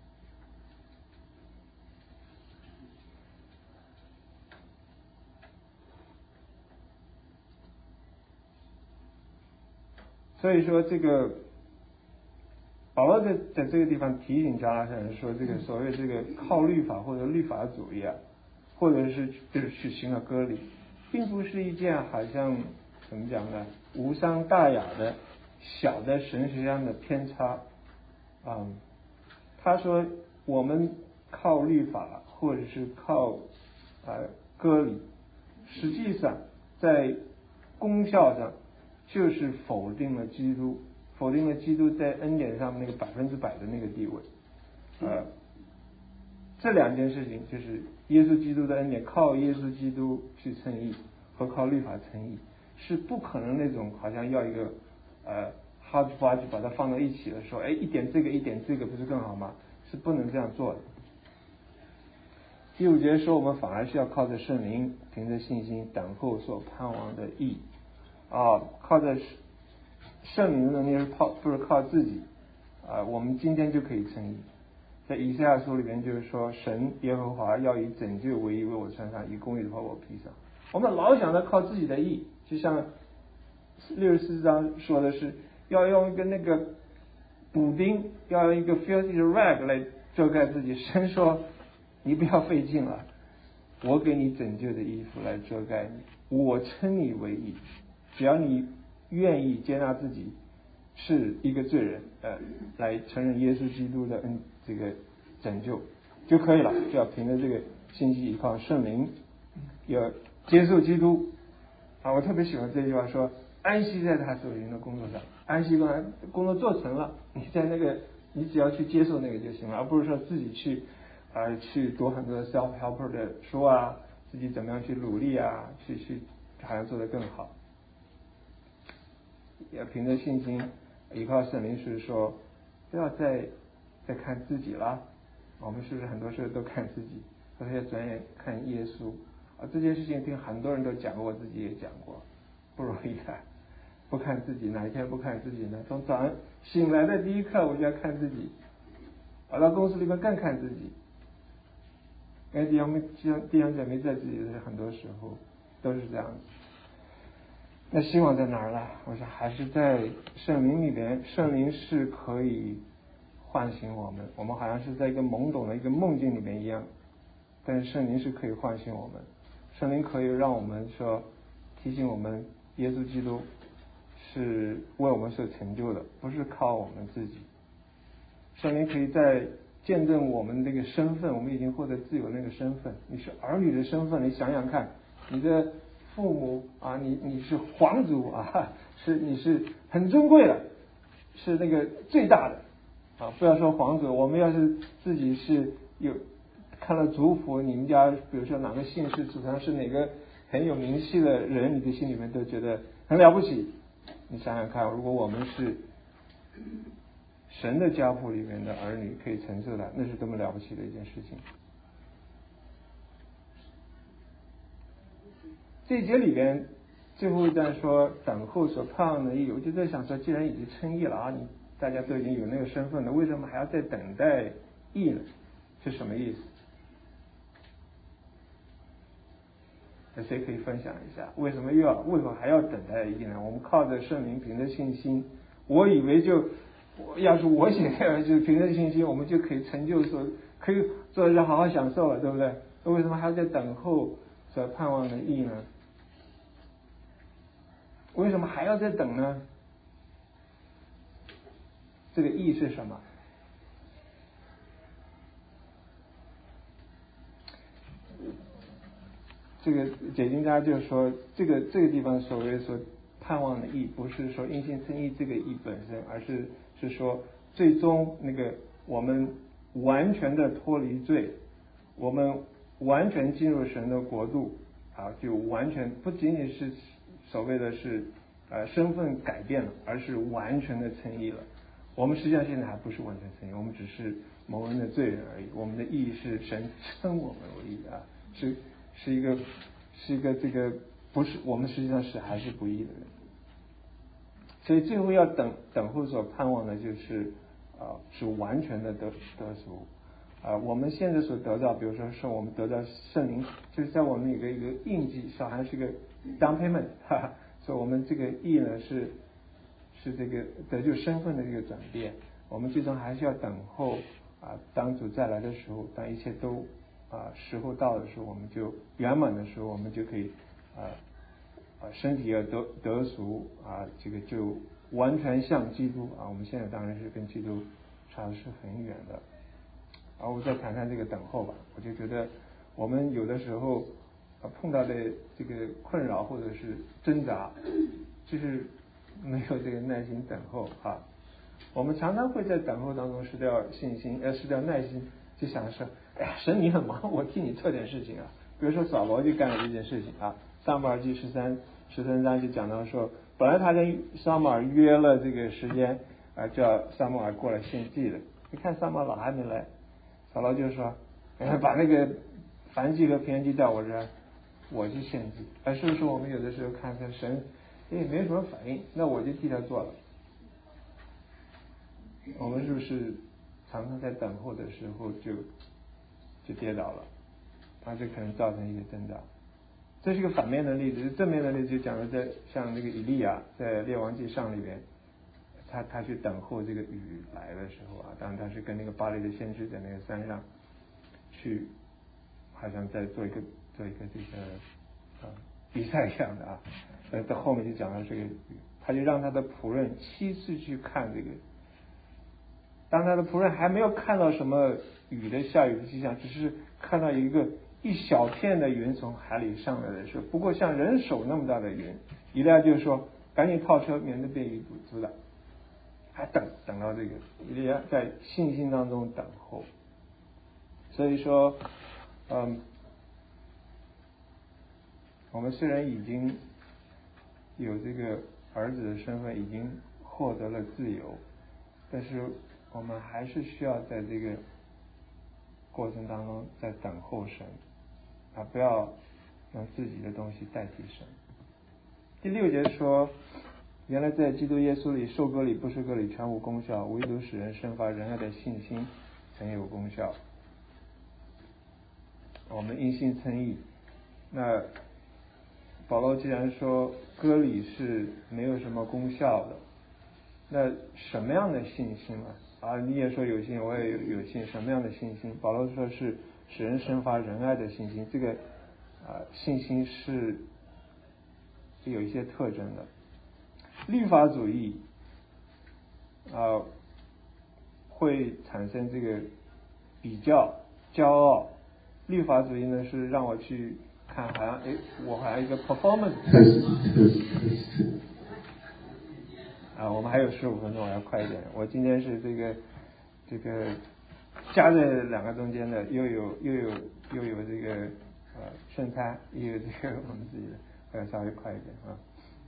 所以说，这个保罗在在这个地方提醒加拉太人说，这个所谓这个靠律法或者律法主义啊，或者是就是去行了割礼，并不是一件好像怎么讲呢，无伤大雅的小的神学上的偏差。嗯，他说我们靠律法或者是靠呃割礼，实际上在功效上就是否定了基督，否定了基督在恩典上那个百分之百的那个地位。呃，这两件事情就是耶稣基督的恩典，靠耶稣基督去称义和靠律法称义是不可能那种好像要一个呃hodgepodge把它放到一起的时候，哎，一点这个一点这个不是更好吗？是不能这样做的。第五节说我们反而是要靠着圣灵，凭着信心等候所盼望的义啊，靠着圣灵的能力是靠不是靠自己啊，我们今天就可以称义。在以赛亚书里面就是说，神耶和华要以拯救为义为我穿上，以公义的袍我披上。我们老想着靠自己的义，就像六十四章说的是要用一个那个补丁，要用一个 filthy rag 来遮盖自己。神说你不要费劲了，我给你拯救的衣服来遮盖你，我称你为义，只要你愿意接纳自己是一个罪人，呃，来承认耶稣基督的恩这个拯救就可以了，就要凭着这个信息依靠圣灵，要接受基督啊！我特别喜欢这句话说，安息在他所行的工作上，安息工工作做成了，你在那个你只要去接受那个就行了，而不是说自己去啊、呃、去读很多 self helper 的书啊，自己怎么样去努力啊，去去好像做得更好。也凭着信心依靠圣灵，是说不要再再看自己了。我们是不是很多时候都看自己，而且转眼看耶稣啊？这件事情听很多人都讲过，我自己也讲过，不容易的。不看自己，哪一天不看自己呢？从早上醒来的第一刻我就要看自己，跑到公司里面更看自己。因为弟兄弟兄姐妹在自己的很多时候都是这样子。那希望在哪儿呢？我想还是在圣灵里边，圣灵是可以唤醒我们，我们好像是在一个懵懂的一个梦境里面一样，但是圣灵是可以唤醒我们，圣灵可以让我们说提醒我们耶稣基督是为我们所成就的，不是靠我们自己。圣灵可以在见证我们这个身份，我们已经获得自由那个身份，你是儿女的身份，你想想看，你的父母啊，你你是皇族啊，是你是很尊贵的，是那个最大的啊！不要说皇族，我们要是自己是有看了族谱，你们家比如说哪个姓氏祖上是哪个很有名气的人，你的心里面都觉得很了不起。你想想看，如果我们是神的家谱里面的儿女，可以承受的，那是多么了不起的一件事情。这一节里边最后一段说等候所盼望的义，我就在想说，既然已经称义了啊，你大家都已经有那个身份了，为什么还要再等待义呢？是什么意思？那谁可以分享一下？为什么又要为什么还要等待义呢？我们靠着圣灵，凭着信心，我以为就要是我写的，就凭着信心，我们就可以成就所可以做人好好享受了，对不对？那为什么还要在等候所盼望的义呢？ 为什么还要再等呢？这个意是什么？这个解经家就说，这个这个地方所谓所盼望的义，不是说因信称义这个义本身，而是是说最终那个我们完全的脱离罪，我们完全进入神的国度啊，就完全不仅仅是所谓的是呃身份改变了，而是完全的称义了。我们实际上现在还不是完全称义，我们只是蒙恩的罪人而已。我们的义是神称我们为义啊，是是一个是一个这个不是我们实际上是还是不义的人。所以最后要等等候所盼望的就是啊、呃、是完全的得得赎啊、呃。我们现在所得到，比如说是我们得到圣灵，就是在我们有个一个印记，小孩是一个 down payment， 哈哈，所以我们这个义呢是。是这个得救身份的一个转变，我们最终还是要等候啊，当主再来的时候，当一切都啊时候到的时候，我们就圆满的时候，我们就可以啊啊身体要得得赎啊，这个就完全像基督啊。我们现在当然是跟基督差的是很远的。然后我再谈谈这个等候吧，我就觉得我们有的时候啊碰到的这个困扰或者是挣扎，就是没有这个耐心等候啊，我们常常会在等候当中失掉信心，呃，失掉耐心，就想说，哎呀，神你很忙，我替你做点事情啊。比如说扫罗就干了这件事情啊，撒母耳记十三十三章就讲到说，本来他跟撒母耳约了这个时间啊，叫撒母耳过来献祭的，你看撒母耳老还没来，扫罗就说，哎，把那个燔祭和平安祭在我这儿，我去献祭。而是不是我们有的时候看看神？也没什么反应，那我就替他做了。我们是不是常常在等候的时候就就跌倒了？那就可能造成一些挣扎。这是个反面的例子，正面的例子就讲了在像那个以利亚在列王记上里边，他他去等候这个雨来的时候啊，当然他是跟那个巴黎的先知在那个山上去，好像在做一个做一个这个啊比赛一样的啊。呃，到后面就讲到这个雨，他就让他的仆人七次去看这个。当他的仆人还没有看到什么雨的下雨的迹象，只是看到一个一小片的云从海里上来的时候，不过像人手那么大的云，以利亚就说：“赶紧套车，免得被雨阻挡。”还等等到这个，以利亚在信心当中等候。所以说，嗯，我们虽然已经有这个儿子的身份，已经获得了自由，但是我们还是需要在这个过程当中在等候神啊，不要用自己的东西代替神。第六节说，原来在基督耶稣里受割礼不受割礼全无功效，唯独使人生发仁爱的信心才有功效。我们因信称义，那保罗既然说割礼是没有什么功效的，那什么样的信心呢？啊，你也说有信，我也有有信，什么样的信心？保罗说是使人生发仁爱的信心，这个啊信心是是有一些特征的。律法主义啊会产生这个比较骄傲，律法主义呢是让我去看，好像哎，我还有一个 performance 啊，我们还有十五分钟，我要快一点。我今天是这个这个夹在两个中间的，又有又有又有这个呃圣餐，又有这个我们自己的，我要稍微快一点啊。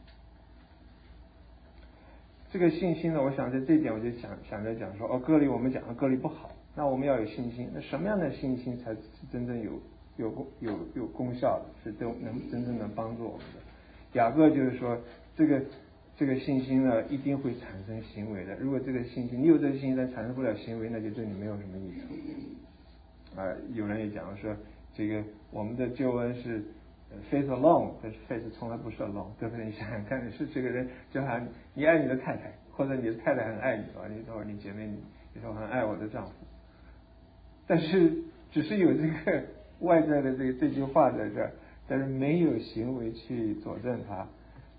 这个信心呢，我想在这一点我就想想着讲说，哦，割礼我们讲的割礼不好，那我们要有信心。那什么样的信心才是真正有有功有有功效的，是都能真正能帮助我们的？雅各就是说，这个这个信心呢，一定会产生行为的。如果这个信心你有这个信心，但产生不了行为，那就对你没有什么益处。啊、呃，有人也讲说，这个我们的救恩是faith alone， 但是 faith 从来不是 alone， 对不对？你想想看，你是这个人，就好像你爱你的太太，或者你的太太很爱你啊，你说你姐妹你你说很爱我的丈夫，但是只是有这个外在的这个这句话在这儿，但是没有行为去佐证它，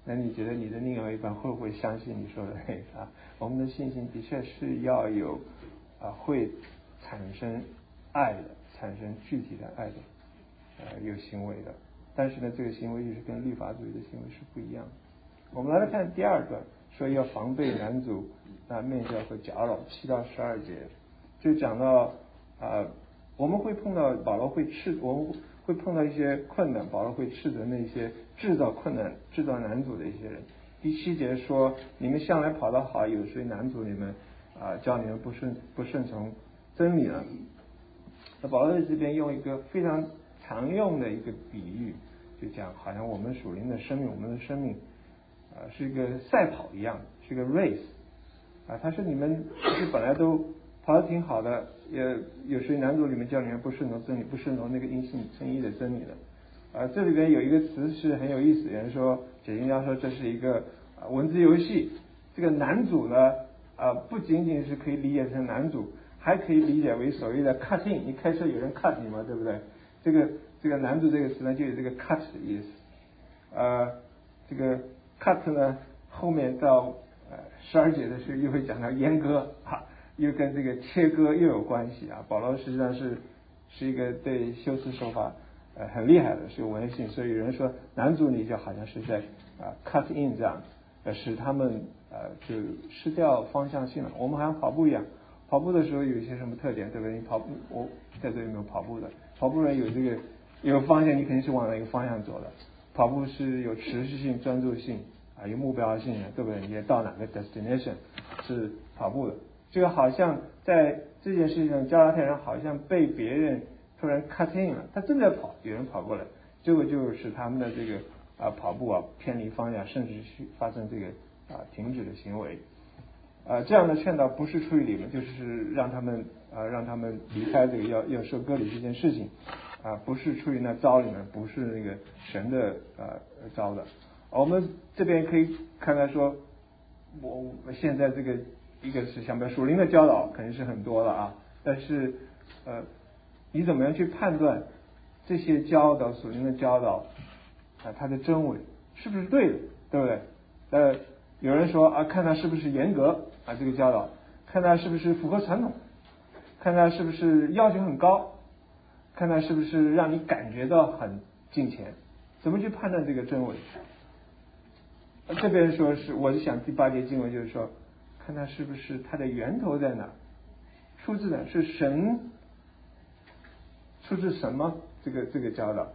那你觉得你的另外一半会不会相信你说的那个啊？我们的信心的确是要有啊，会产生爱的，产生具体的爱的，呃，有行为的。但是呢，这个行为就是跟律法主义的行为是不一样的。我们来看第二段，说要防备男主啊面教和搅扰，七到十二节就讲到啊，我们会碰到保罗会斥，我们会碰到一些困难，保罗会斥责那些制造困难、制造男主的一些人。第七节说，你们向来跑得好，有谁男主你们啊叫你们不顺不顺从真理了？那保罗在这边用一个非常常用的一个比喻，就讲好像我们属灵的生命，我们的生命啊是一个赛跑一样，是一个 race 啊。他说你们其实本来都跑得挺好的，也有谁男主里面叫你们不顺从真理，不顺从那个因信称义的真理的。啊，这里边有一个词是很有意思，有人说解经家说这是一个啊文字游戏。这个男主呢啊不仅仅是可以理解成男主，还可以理解为所谓的 cutting， 你开车有人 cut 你嘛，对不对？这个这个男主这个词呢就有这个 cut 的意思。呃，这个 cut 呢后面到呃十二节的时候又会讲到阉割啊，又跟这个切割又有关系啊。保罗实际上是是一个对修辞手法呃很厉害的，是有文性，所以有人说男主你就好像是在啊 cut in 这样，呃使他们呃就失掉方向性了。我们好像跑步一样，跑步的时候有一些什么特点，对不对？你跑步，我在这里没有跑步的，跑步人有这个有方向，你肯定是往哪个方向走的。跑步是有持续性、专注性啊，有目标性的，对不对？你到哪个 destination 是跑步的。这个好像在这件事情上，加拉太人好像被别人突然 cut in 了，他正在跑，有人跑过来，结果就使他们的这个啊跑步啊偏离方向，甚至去发生这个啊停止的行为。啊，这样的劝导不是出于你们，就是让他们啊让他们离开这个要要受割礼这件事情啊，不是出于那招你们，不是那个神的啊招的。我们这边可以看看说，我现在这个一个是想不属灵的教导肯定是很多了啊，但是呃你怎么样去判断这些教导属灵的教导啊它的真伪是不是对的，对不对？呃有人说啊，看他是不是严格啊，这个教导，看他是不是符合传统，看他是不是要求很高，看他是不是让你感觉到很敬虔，怎么去判断这个真伪？这边说是，我就想第八节经文就是说，看他是不是他的源头在哪，出自的是神，出自什么？这个这个教导，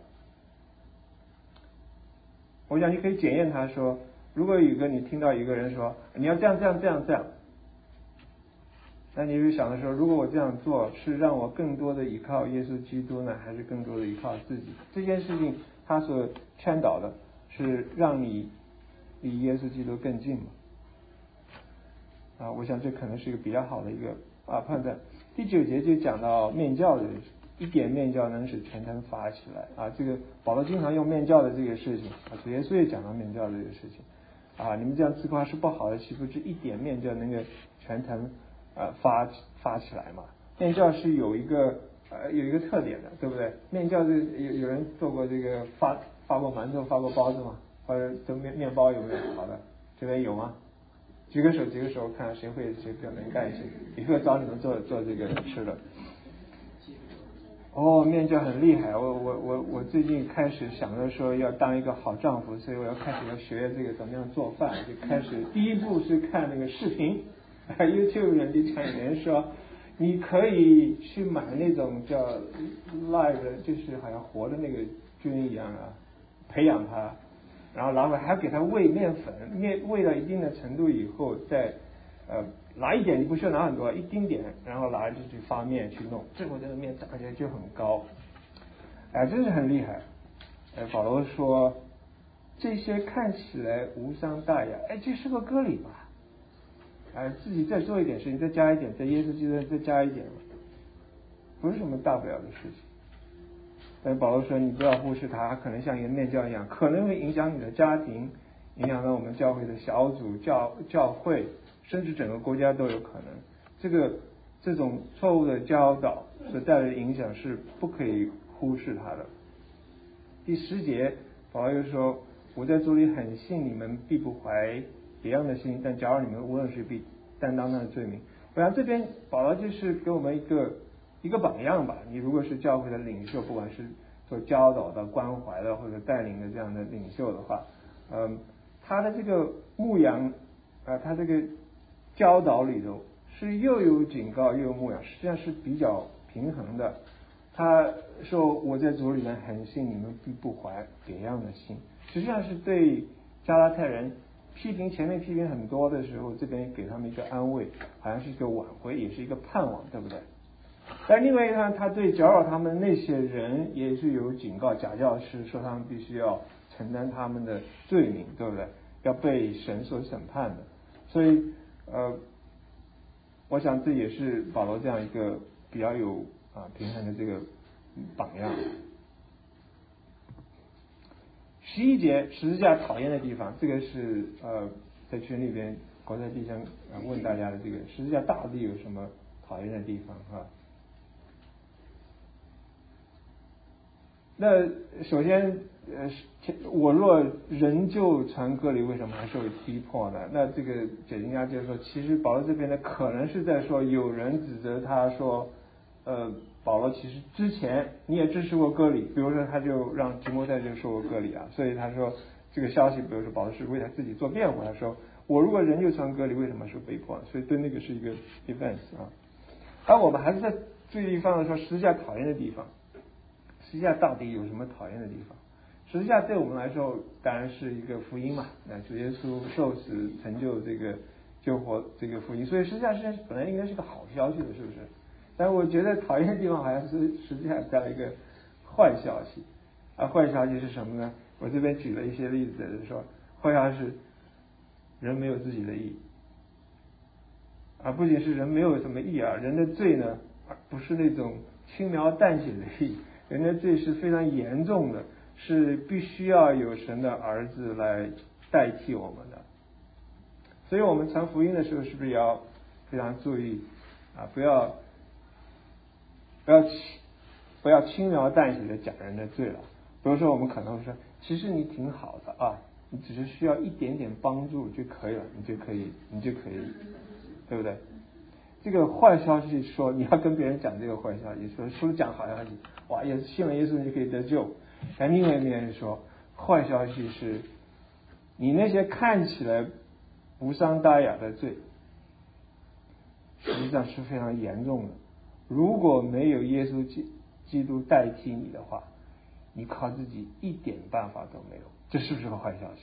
我想你可以检验他说。如果有一个你听到一个人说你要这样这样这样这样，那你就想的说，如果我这样做是让我更多的依靠耶稣基督呢，还是更多的依靠自己？这件事情他所劝导的是让你离耶稣基督更近嘛？啊，我想这可能是一个比较好的一个啊判断。第九节就讲到面教的，一点面教能使全坛发起来啊。这个保罗经常用面教的这个事情啊，主耶稣也讲到面教的这个事情。啊，你们这样自夸是不好的，岂不知一点面教能够全坛呃发发起来嘛？面教是有一个呃有一个特点的，对不对？面教是有有人做过这个发发过馒头、发过包子吗？或者这面面包有没有？好的，这边有吗？举个手，举个手，看谁会谁比较能干一些，以后找你们做做这个吃的。哦，面教很厉害，我我我我最近开始想着说要当一个好丈夫，所以我要开始要学这个怎么样做饭，就开始第一步是看那个视频，YouTube 人就讲有人说，你可以去买那种叫 live 的，就是好像活的那个菌一样啊，培养它，然后然后还要给它喂面粉，面喂到一定的程度以后再呃。拿一点，你不需要拿很多，一丁点，然后拿就去发面去弄，最后这个面长起来就很高，哎，真是很厉害。哎，保罗说这些看起来无伤大雅，哎，这是个割礼吧？哎，自己再做一点事情，再加一点，在耶稣基督再加一点，不是什么大不了的事情。但保罗说你不要忽视它，可能像一个面教一样，可能会影响你的家庭，影响到我们教会的小组、教教会。甚至整个国家都有可能，这个这种错误的教导所带来的影响是不可以忽视它的。第十节，保罗又说， 我在主里很信你们必不怀别样的心，但假如你们无论是必担当那的罪名。我想这边保罗就是给我们一个一个榜样吧。你如果是教会的领袖，不管是做教导的、关怀的或者带领的这样的领袖的话，嗯，他的这个牧养啊，他这个教导里头是又有警告又有牧养，实际上是比较平衡的。他说我在主里面很信你们必不怀别样的心，实际上是对加拉太人批评前面批评很多的时候，这边给他们一个安慰，好像是一个挽回，也是一个盼望，对不对？但另外一方，他对搅扰他们那些人也是有警告，假教师说他们必须要承担他们的罪名，对不对？要被神所审判的。所以呃，我想这也是保罗这样一个比较有啊平衡的这个榜样。十一节十字架讨厌的地方，这个是呃在群里边国在地上问大家的，这个十字架到底有什么讨厌的地方啊？那首先呃，我若仍旧传割礼，为什么还受逼迫呢？那这个解经家就说，其实保罗这边呢，可能是在说有人指责他说，呃，保罗其实之前你也支持过割礼，比如说他就让提摩太就受过割礼啊，所以他说这个消息，比如说保罗是为他自己做辩护，他说我如果仍旧传割礼，为什么受逼迫？所以对那个是一个 defense 啊。而我们还是在注意放的说十字架讨厌的地方。十字架到底有什么讨厌的地方？十字架对我们来说当然是一个福音嘛，那主耶稣受死成就这个救活这个福音，所以十字架是本来应该是个好消息的，是不是？但我觉得讨厌的地方好像是十字架带来一个坏消息啊，坏消息是什么呢？我这边举了一些例子，就是说坏消息是人没有自己的义啊，不仅是人没有什么义啊，人的罪呢不是那种轻描淡写的义。人的罪是非常严重的，是必须要有神的儿子来代替我们的。所以我们传福音的时候，是不是也要非常注意啊？不要不要不要轻描淡写的讲人的罪了。比如说，我们可能会说，其实你挺好的啊，你只是需要一点点帮助就可以了，你就可以，你就可以，对不对？这个坏消息说你要跟别人讲这个坏消息，说除了讲好消息，哇，也是信了耶稣你就可以得救。但另外一面说，坏消息是，你那些看起来无伤大雅的罪，实际上是非常严重的。如果没有耶稣基基督代替你的话，你靠自己一点办法都没有，这是不是个坏消息？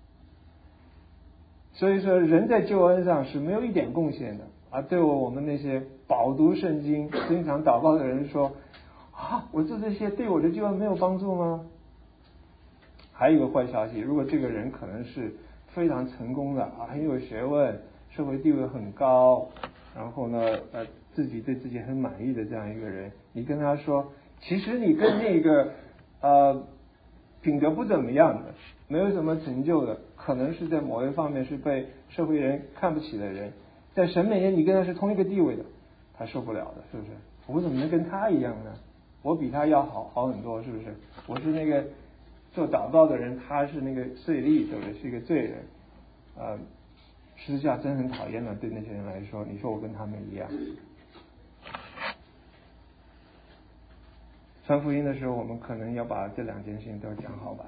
所以说，人在救恩上是没有一点贡献的。啊，对我们那些饱读圣经、经常祷告的人说，啊，我做这些对我的救恩没有帮助吗？还有一个坏消息，如果这个人可能是非常成功的啊，很有学问，社会地位很高，然后呢，呃，自己对自己很满意的这样一个人，你跟他说，其实你跟那个呃品德不怎么样的，没有什么成就的，可能是在某一方面是被社会人看不起的人。在神面前，你跟他是同一个地位的，他受不了的，是不是？我怎么能跟他一样呢？我比他要好好很多，是不是？我是那个做祷告的人，他是那个税吏，对不对？是一个罪人。呃，十字架真很讨厌的，对那些人来说，你说我跟他们一样。传福音的时候，我们可能要把这两件事情都讲好吧。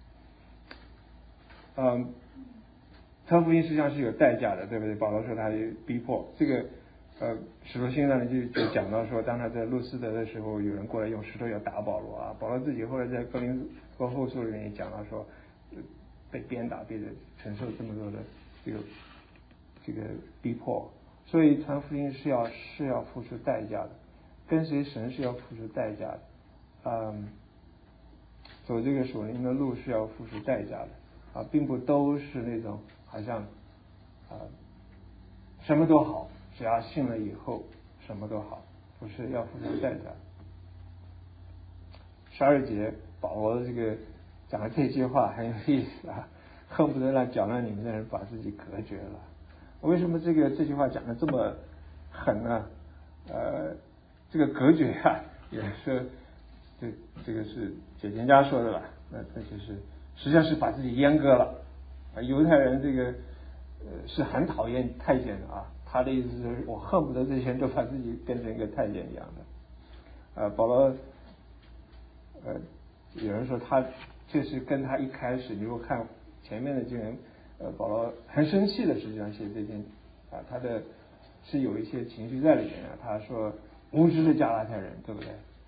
嗯。传福音实际上是有代价的，对不对？保罗说他逼迫这个，呃，使徒行传呢就就讲到说，当他在路斯德的时候，有人过来用石头要打保罗啊。保罗自己后来在哥林多后书里面也讲到说，被鞭打，被承受这么多的这个这个逼迫，所以传福音是要是要付出代价的，跟随神是要付出代价的，嗯，走这个属灵的路是要付出代价的啊，并不都是那种。好像啊、呃，什么都好，只要信了以后什么都好，不是要付出代价。十二节保罗的这个讲的这句话很有意思啊，恨不得让搅乱你们的人把自己隔绝了。为什么这个这句话讲的这么狠呢？呃，这个隔绝啊，也是这这个是解经家说的吧？那那就是实际上是把自己阉割了。啊，犹太人这个呃是很讨厌太监的啊，他的意思是我恨不得这些人都把自己变成一个太监一样的。呃，保罗，呃，有人说他这是跟他一开始，你如果看前面的经文，呃，保罗很生气的，实际上写这件啊，他的是有一些情绪在里面啊。他说无知的加拉太人，对不对？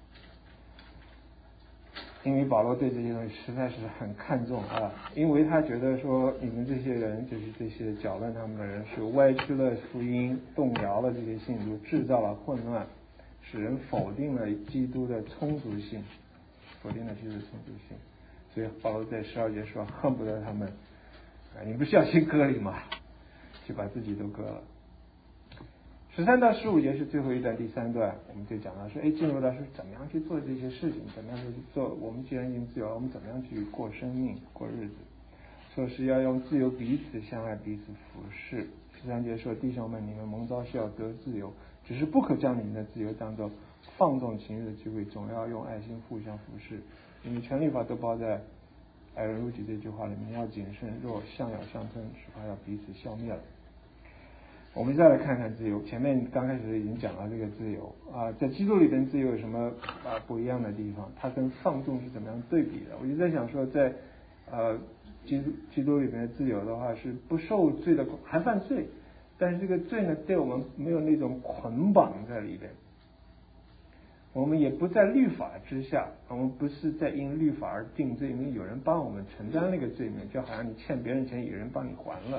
因为保罗对这些东西实在是很看重啊，因为他觉得说你们这些人，就是这些搅乱他们的人，是歪曲了福音，动摇了这些信徒，制造了混乱，使人否定了基督的充足性，否定了基督的充足性。所以保罗在十二节说，恨不得他们啊，你不是要先割礼吗？就把自己都割了。十三到十五节是最后一段，第三段我们就讲到说，哎，进入到是怎么样去做这些事情，怎么样去做。我们既然已经自由了，我们怎么样去过生命、过日子？说是要用自由彼此相爱，彼此服侍。十三节说，弟兄们，你们蒙召是要得自由，只是不可将你们的自由当作放纵情欲的机会，总要用爱心互相服侍。因为全律法都包在爱人如己这句话里面，要谨慎，若相咬相吞，恐怕要彼此消灭了。我们再来看看自由，前面刚开始已经讲了这个自由啊，在基督里边自由有什么啊不一样的地方？它跟放纵是怎么样对比的？我就在想说，在呃基督基督里边的自由的话，是不受罪的，还犯罪，但是这个罪呢，对我们没有那种捆绑在里边，我们也不在律法之下，我们不是在因律法而定罪，因为有人帮我们承担那个罪名，就好像你欠别人钱，有人帮你还了。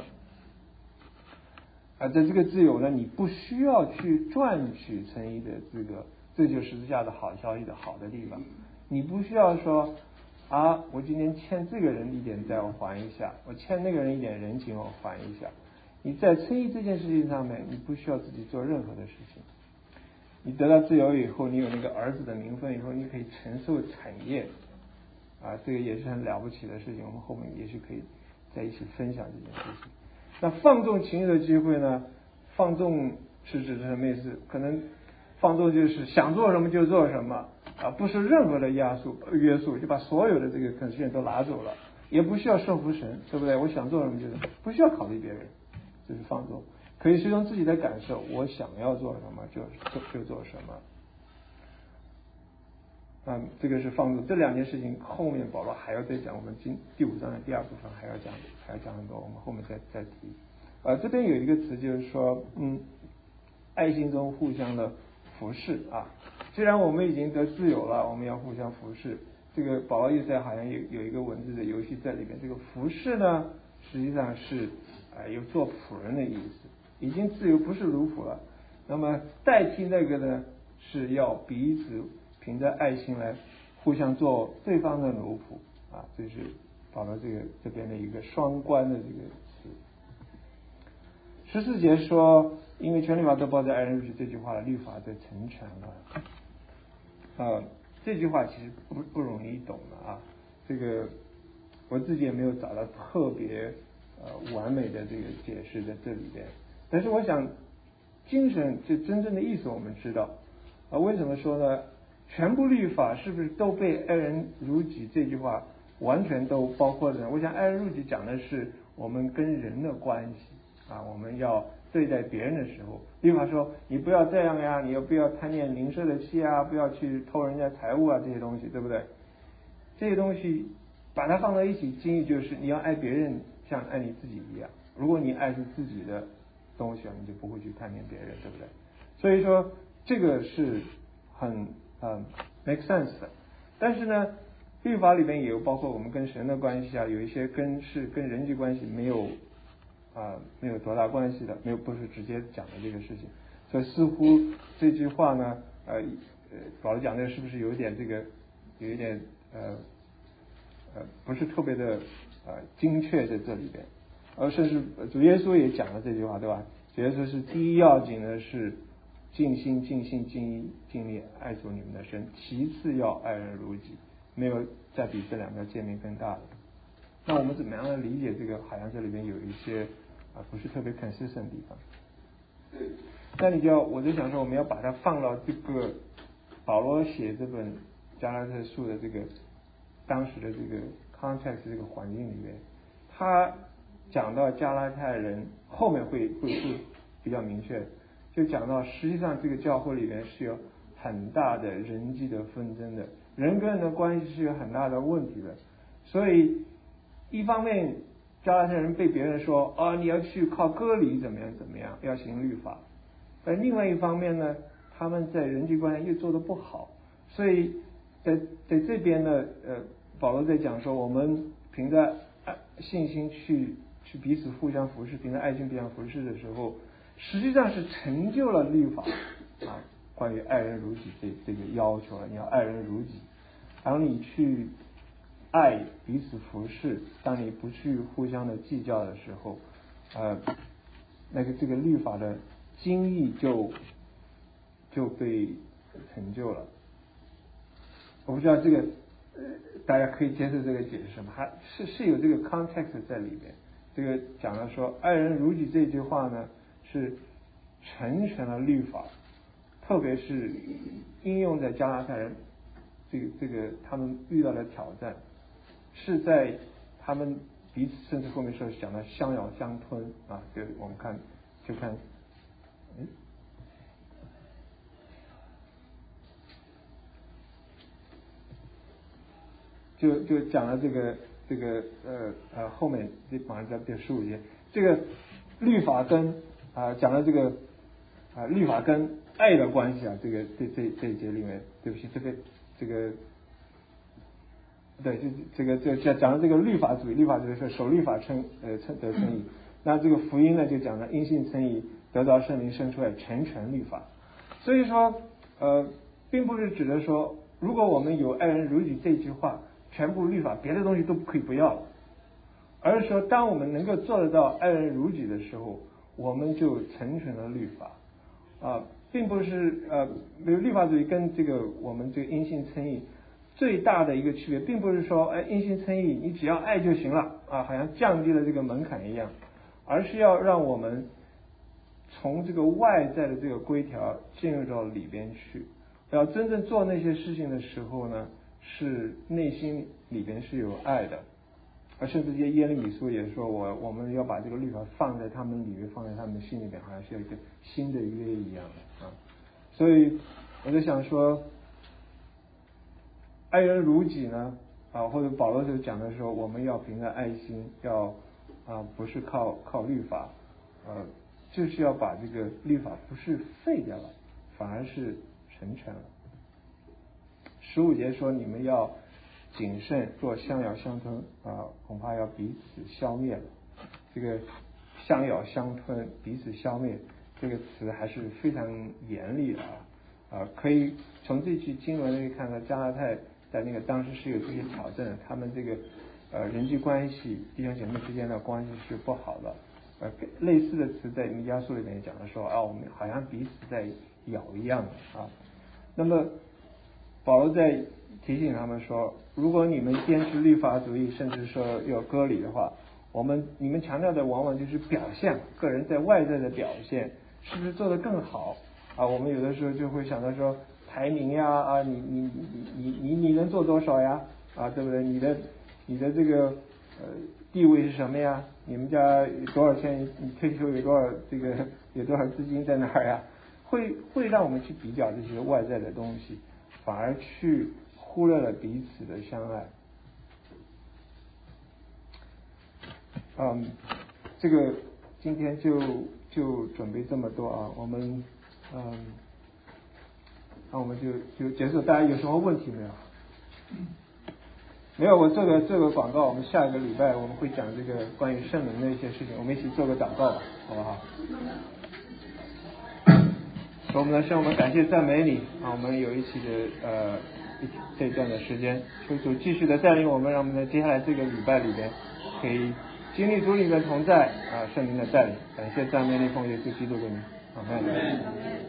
啊，在这个自由呢，你不需要去赚取称义的资格，这就是十字架的好消息的好的地方。你不需要说啊，我今天欠这个人一点债我还一下，我欠那个人一点人情我还一下。你在称义这件事情上面，你不需要自己做任何的事情。你得到自由以后，你有那个儿子的名分以后，你可以承受产业，啊，这个也是很了不起的事情。我们后面也许可以在一起分享这件事情。那放纵情欲的机会呢？放纵是指什么意思？可能放纵就是想做什么就做什么啊，不是任何的压束约束，就把所有的这个可能性都拿走了，也不需要顺服神，对不对？我想做什么就是不需要考虑别人，这是放纵。可以是用自己的感受，我想要做什么就就就做什么。啊，这个是放纵。这两件事情后面保罗还要再讲，我们今第五章的第二部分还要讲，还要讲很多，我们后面再再提。呃，这边有一个词就是说，嗯，爱心中互相的服侍啊。既然我们已经得自由了，我们要互相服侍。这个保罗意思好像有有一个文字的游戏在里面。这个服侍呢，实际上是呃有做仆人的意思，已经自由不是奴仆了。那么代替那个呢，是要彼此凭着爱心来互相做对方的奴仆啊，这是保罗这个这边的一个双关的这个词。十四节说，因为全律法都包在爱人如己这句话了，律法就成全了。呃，这句话其实不不容易懂的啊，这个我自己也没有找到特别呃完美的这个解释在这里边，但是我想精神就真正的意思我们知道啊，为什么说呢？全部律法是不是都被爱人如己这句话完全都包括的？我想爱人如己讲的是我们跟人的关系啊，我们要对待别人的时候，律法说你不要这样呀，你又不要贪恋邻舍的妻啊，不要去偷人家财物啊，这些东西对不对？这些东西把它放在一起，经义就是你要爱别人像爱你自己一样。如果你爱是自己的东西，你就不会去贪恋别人，对不对？所以说这个是很嗯 make sense 的。但是呢，律法里面也有包括我们跟神的关系啊，有一些跟是跟人际关系没有啊、呃、没有多大关系的，没有不是直接讲的这个事情。所以似乎这句话呢，呃呃，保罗讲的是不是有一点这个有一点呃呃不是特别的呃精确在这里边，而甚至主耶稣也讲了这句话，对吧？主耶稣是第一要紧的是尽心尽性尽意尽力爱主你们的神，其次要爱人如己，没有再比这两个诫命更大的。那我们怎么样来理解这个？好像这里边有一些啊不是特别 consistent 的地方。那你就要，我就想说，我们要把它放到这个保罗写这本加拉太书的这个当时的这个 context 这个环境里面，他讲到加拉太人后面会会会比较明确，就讲到实际上这个教会里面是有很大的人际的纷争的，人跟人的关系是有很大的问题的。所以一方面加拉太人被别人说啊、哦、你要去靠割礼怎么样怎么样，要行律法，但另外一方面呢，他们在人际关系又做得不好，所以在在这边呢，呃，保罗在讲说，我们凭着信心去去彼此互相服侍，凭着爱心彼此服侍的时候，实际上是成就了律法啊，关于爱人如己这这个要求了，你要爱人如己。当你去爱彼此服侍，当你不去互相的计较的时候，呃，那个这个律法的精义就就被成就了。我不知道这个呃大家可以接受这个解释吗？还是是有这个 context 在里面。这个讲了说爱人如己这句话呢，是成全了律法，特别是应用在加拉太人这个这个他们遇到的挑战，是在他们彼此甚至后面说讲的相咬相吞啊，就我们看就看嗯就就讲了这个这个呃呃后面这马上在第十五节，这个律法跟啊、呃、讲了这个啊、呃、律法跟爱的关系啊，这个这这这一节里面，对不起，这个这个对，这这个这讲讲了这个律法主义，律法主义是守律法称呃称得称义，那这个福音呢就讲了因信称义，得到圣灵生出来成全律法，所以说呃并不是指的说如果我们有爱人如己这句话，全部律法别的东西都可以不要了，而是说当我们能够做得到爱人如己的时候，我们就成全了律法啊，并不是呃比如律法主义跟这个我们这个因信称义最大的一个区别，并不是说哎因信称义你只要爱就行了啊，好像降低了这个门槛一样，而是要让我们从这个外在的这个规条进入到里边去，要真正做那些事情的时候呢，是内心里边是有爱的，而甚至耶耶利米书也说我我们要把这个律法放在他们里面，放在他们的心里面，好像是一个新的约一样的啊。所以我就想说爱人如己呢啊，或者保罗就讲的时候，我们要凭着爱心，要啊不是靠靠律法，呃就是要把这个律法不是废掉了，反而是成全了。十五节说你们要谨慎，若相咬相吞啊，恐怕要彼此消灭了。这个相咬相吞，彼此消灭，这个词还是非常严厉的啊啊，可以从这句经文可以看到加拉太在那个当时是有这些挑战的，他们这个呃人际关系弟兄姐妹之间的关系是不好的，呃类似的词在弥迦书里面也讲了说啊，我们好像彼此在咬一样的啊。那么保罗在提醒他们说，如果你们坚持律法主义，甚至说要割礼的话，我们你们强调的往往就是表现，个人在外在的表现是不是做得更好啊？我们有的时候就会想到说排名呀啊，你你你你你你能做多少呀啊，对不对？你的你的这个呃地位是什么呀？你们家有多少钱？你退休有多少这个有多少资金在哪儿呀？会会让我们去比较这些外在的东西，反而去忽略了彼此的相爱。嗯，这个今天就就准备这么多啊，我们嗯，那我们就就结束。大家有什么问题没有？没有，我做个做个广告，我们下一个礼拜我们会讲这个关于圣灵的一些事情，我们一起做个祷告吧，好不好？所以我们的圣，我们感谢赞美你啊！我们有一起的呃一这一段的时间，求主继续的带领我们，让我们在接下来这个礼拜里边可以经历主你的同在啊，圣灵的带领。感谢赞美你，奉耶稣基督的名，阿门。